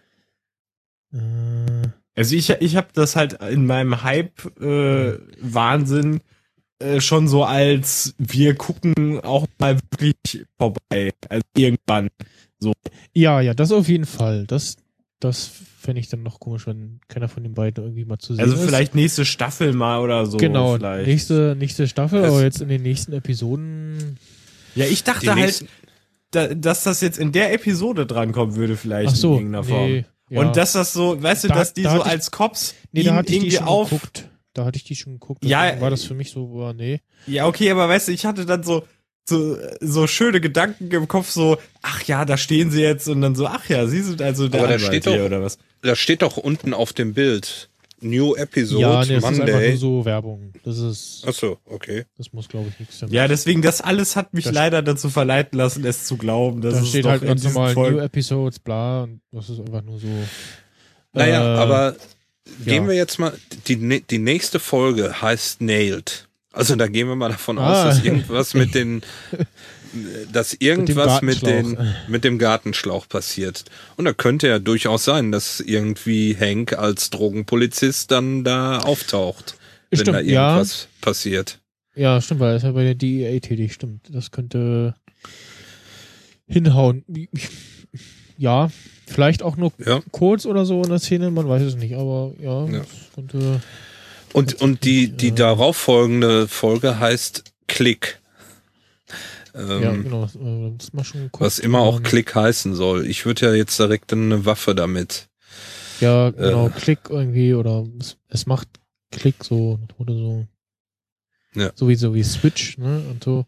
Äh, Also ich, ich habe das halt in meinem Hype-Wahnsinn äh, schon so als wir gucken auch mal wirklich vorbei. Also irgendwann. ja, ja, das auf jeden Fall. Das, das fände ich dann noch komisch, wenn keiner von den beiden irgendwie mal zu sehen Also ist. vielleicht nächste Staffel mal oder so. Genau, vielleicht. nächste, nächste Staffel, Das- aber jetzt in den nächsten Episoden. Ja, ich Die dachte halt, nächsten, da, dass das jetzt in der Episode drankommen würde vielleicht Ach so, in irgendeiner Form. nee, ja. Und dass das so, weißt du, Da- dass die da so hatte ich- als Cops Nee, da ihn hatte ich die irgendwie schon auf. geguckt. Da hatte ich die schon geguckt. Ja, Deswegen war das für mich so, boah, nee. Ja, okay, aber weißt du, ich hatte dann so, so, so schöne Gedanken im Kopf, so, ach ja, da stehen sie jetzt und dann so, ach ja, sie sind also der Aber da Anwalt steht hier doch- oder was. da steht doch unten auf dem Bild New Episode Ja, nee, das ist einfach nur Monday. so Werbung. Das ist, Achso, okay. das muss, glaube ich, nichts damit. Ja, deswegen, das alles hat mich Da- leider dazu verleiten lassen, es zu glauben, dass da es steht doch halt in ganz diesen normal Folgen- New Episodes, bla, und das ist einfach nur so. Naja, Äh, aber gehen ja. wir jetzt mal, die, nä- die nächste Folge heißt Nailed. Also da gehen wir mal davon aus, Ah. dass irgendwas mit den, dass irgendwas mit, Gartenschlauch. den, mit dem Gartenschlauch passiert. Und da könnte ja durchaus sein, dass irgendwie Hank als Drogenpolizist dann da auftaucht, wenn Stimmt, da ja. irgendwas passiert. Ja, stimmt, weil er ist ja bei der D E A tätig, stimmt. Das könnte hinhauen. Ja, vielleicht auch nur Ja. kurz oder so in der Szene, man weiß es nicht, aber ja, Ja. das könnte. Und, und die, die Äh. darauffolgende Folge heißt Klick. Ähm, Ja, genau. Das, äh, das mal schon geguckt. Was immer auch Ähm, Klick heißen soll. Ich würde ja jetzt direkt eine Waffe damit. Ja, genau, äh, Klick irgendwie oder es, es macht Klick so oder so. Ja. So wie so wie Switch, ne? Und so.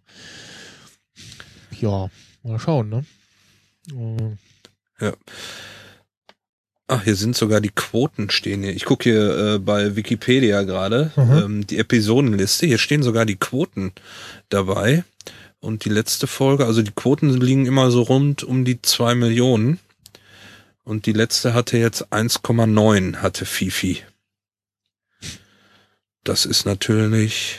Ja, mal schauen, ne? Äh, Ach, hier sind sogar die Quoten stehen hier. Ich gucke hier äh, bei Wikipedia gerade Mhm. ähm, die Episodenliste. Hier stehen sogar die Quoten dabei. Und die letzte Folge, also die Quoten liegen immer so rund um die zwei Millionen. Und die letzte hatte jetzt eins Komma neun, hatte Fifi. Das ist natürlich...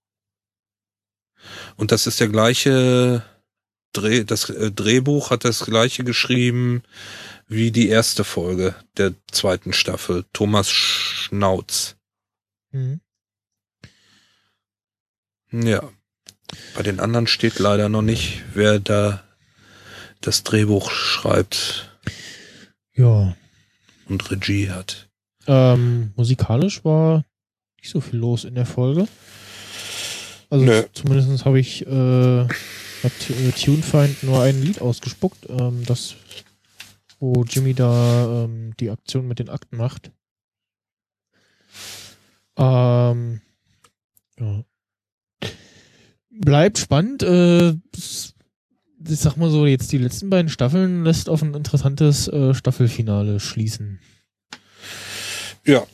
Und das ist der gleiche Dreh, das äh, Drehbuch hat das gleiche geschrieben wie die erste Folge der zweiten Staffel, Thomas Schnauz. mhm. Ja. Bei den anderen steht leider noch nicht, wer da das Drehbuch schreibt Ja. und und Regie hat. Ähm, musikalisch war nicht so viel los in der Folge. Also Nö. zumindest habe ich äh, hat äh, Tunefind nur ein Lied ausgespuckt, ähm, das wo Jimmy da ähm, die Aktion mit den Akten macht. Ähm, ja. Bleibt spannend. Äh, s- ich sag mal so, jetzt die letzten beiden Staffeln lässt auf ein interessantes äh, Staffelfinale schließen. Ja,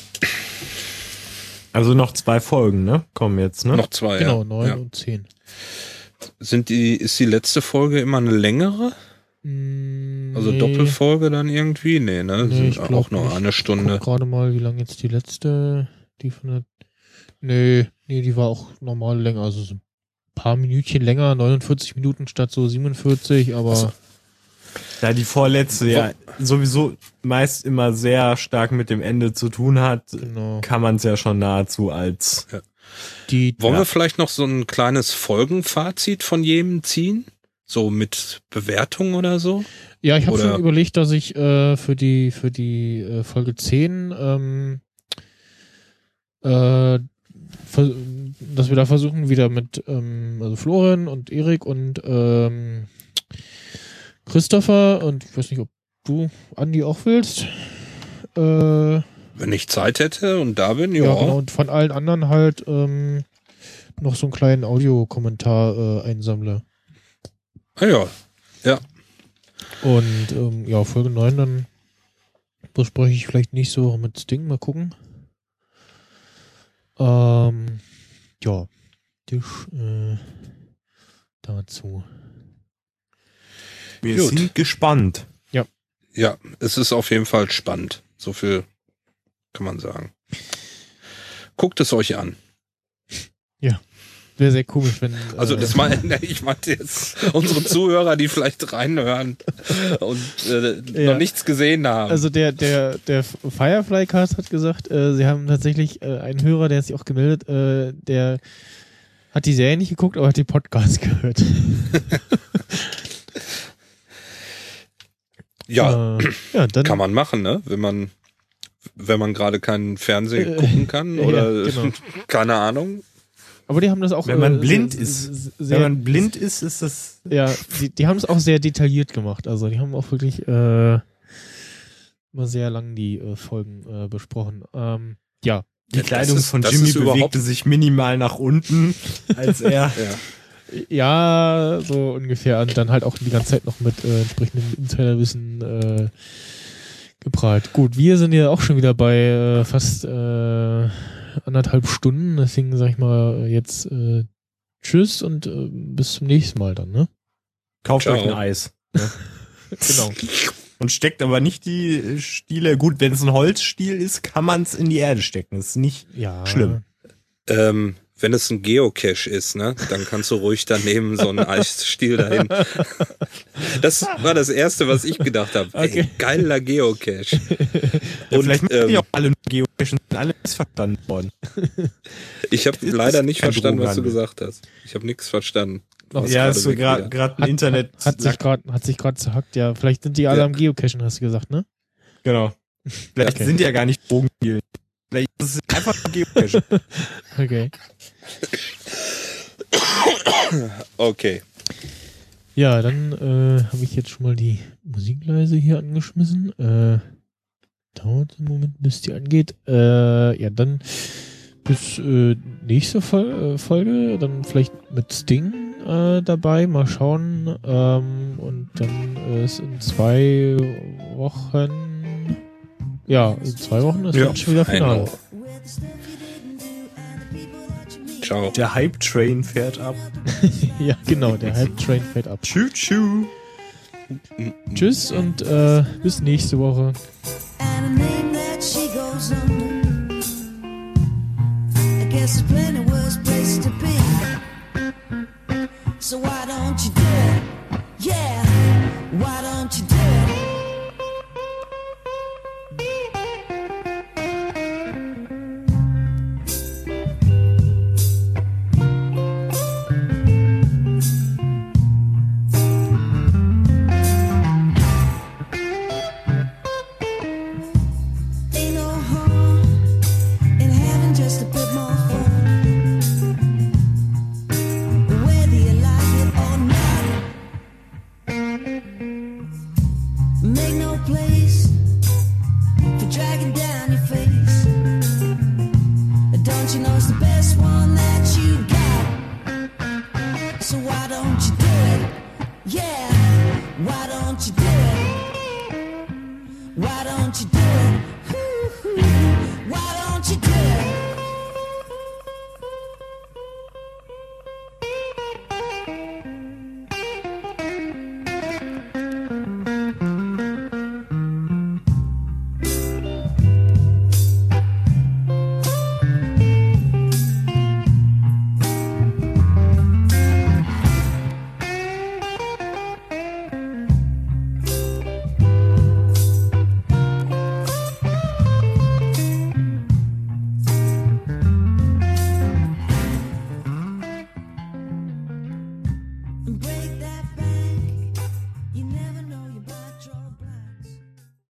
Also noch zwei Folgen, ne? Kommen jetzt, ne? noch zwei. Genau, ja. neun Ja. und zehn. Sind die, ist die letzte Folge immer eine längere? Mm, Also nee. Doppelfolge dann irgendwie? Nee, ne? Nee, Sind ich auch glaub noch nicht. eine Stunde. Ich guck gerade mal, wie lang jetzt die letzte, die von der, nee, nee, die war auch normal länger, also so ein paar Minütchen länger, neunundvierzig Minuten statt so siebenundvierzig, aber Ach so. Da die vorletzte ja sowieso meist immer sehr stark mit dem Ende zu tun hat, Genau. kann man es ja schon nahezu als... Ja. Die, Wollen Ja. wir vielleicht noch so ein kleines Folgenfazit von jedem ziehen? So mit Bewertung oder so? ja, ich habe Oder- schon überlegt, dass ich äh, für die für die äh, Folge zehn ähm, äh, vers- dass wir da versuchen, wieder mit ähm, also Florian und Erik und ähm, Christopher und ich weiß nicht, ob du, Andi, auch willst. Äh, Wenn ich Zeit hätte und da bin, ja. ja, genau. Und von allen anderen halt ähm, noch so einen kleinen Audiokommentar äh, einsammle. Ah, ja. Und ähm, ja, Folge neun dann bespreche ich vielleicht nicht so mit Sting, mal gucken. Ähm, ja, das äh, dazu. Wir Gut. sind gespannt. Ja, es ist auf jeden Fall spannend. So viel kann man sagen. Guckt es euch an. Wäre sehr komisch, wenn. Also äh, das meine ich meinte jetzt unsere Zuhörer, die vielleicht reinhören und äh, Ja. noch nichts gesehen haben. Also der, der, der Firefly-Cast hat gesagt, äh, sie haben tatsächlich äh, einen Hörer, der hat sich auch gemeldet, äh, der hat die Serie nicht geguckt, aber hat den Podcast gehört. ja, äh, ja, dann kann man machen, ne? Wenn man wenn man gerade keinen Fernsehen Äh, gucken kann ja, oder genau. keine Ahnung. Aber die haben das auch. Wenn man äh, blind sehr, ist. Sehr, Wenn man blind ist, ist das... Ja, die, die haben es auch sehr detailliert gemacht. Also die haben auch wirklich äh, immer sehr lang die äh, Folgen äh, besprochen. Ähm, ja, Die Ja, das Kleidung ist- von das Jimmy ist überhaupt- bewegte sich minimal nach unten, als er... Ja. ja, so ungefähr. Und dann halt auch die ganze Zeit noch mit äh, entsprechendem Insiderwissen äh, geprahlt. Gut, wir sind ja auch schon wieder bei äh, fast äh, anderthalb Stunden. Deswegen sag ich mal jetzt äh, tschüss und äh, bis zum nächsten Mal dann, ne? Kauft Ciao. euch ein Eis. Genau. Und steckt aber nicht die Stiele... Gut, wenn es ein Holzstiel ist, kann man es in die Erde stecken. Das ist nicht Ja. schlimm. Ähm, wenn es ein Geocache ist, ne, dann kannst du ruhig daneben so einen Eisstiel dahin. Das war das Erste, was ich gedacht habe. Okay. Ey, geiler Geocache. Ja, Und vielleicht machen ähm, die auch alle Geocaches, sind alle missverstanden worden. ich habe ist leider nicht kein verstanden, was du Drogenhandel. gesagt hast. Ich habe nichts verstanden. Noch- Was Ja, gerade ist so weg gerade wieder. gerade ein Hat, Internet... hat, hat sich gerade hat sich gerade zerhackt, ja. Vielleicht sind die alle Ja. am Geocachen, hast du gesagt, ne? Genau. Vielleicht Okay. sind die ja gar nicht Drogenspielen. Vielleicht ist es einfach ein Geocache. Okay. Okay. Ja, dann äh, habe ich jetzt schon mal die Musik leise hier angeschmissen. Äh, dauert einen Moment, bis die angeht. Äh, ja, dann bis äh, nächste Fol äh, Folge, dann vielleicht mit Sting äh, dabei, mal schauen. Ähm, und dann äh, ist in zwei Wochen, ja, in zwei Wochen ist Ja, dann schon wieder Finale. Genau. Ciao. Der Hype-Train fährt ab. Ja, genau, der Hype-Train fällt ab. Tschü-tschü. Tschüss und äh, bis nächste Woche. And a name that she goes under. I guess there's plenty worse place to be. So why don't you do it? Yeah, why don't you do it? Ain't no harm in having just a bit more fun. Whether you like it or not, make no place for dragging down your face. Don't you know it's the best one that you got? So why don't you do it? Yeah, why don't you do it? Why don't you do it?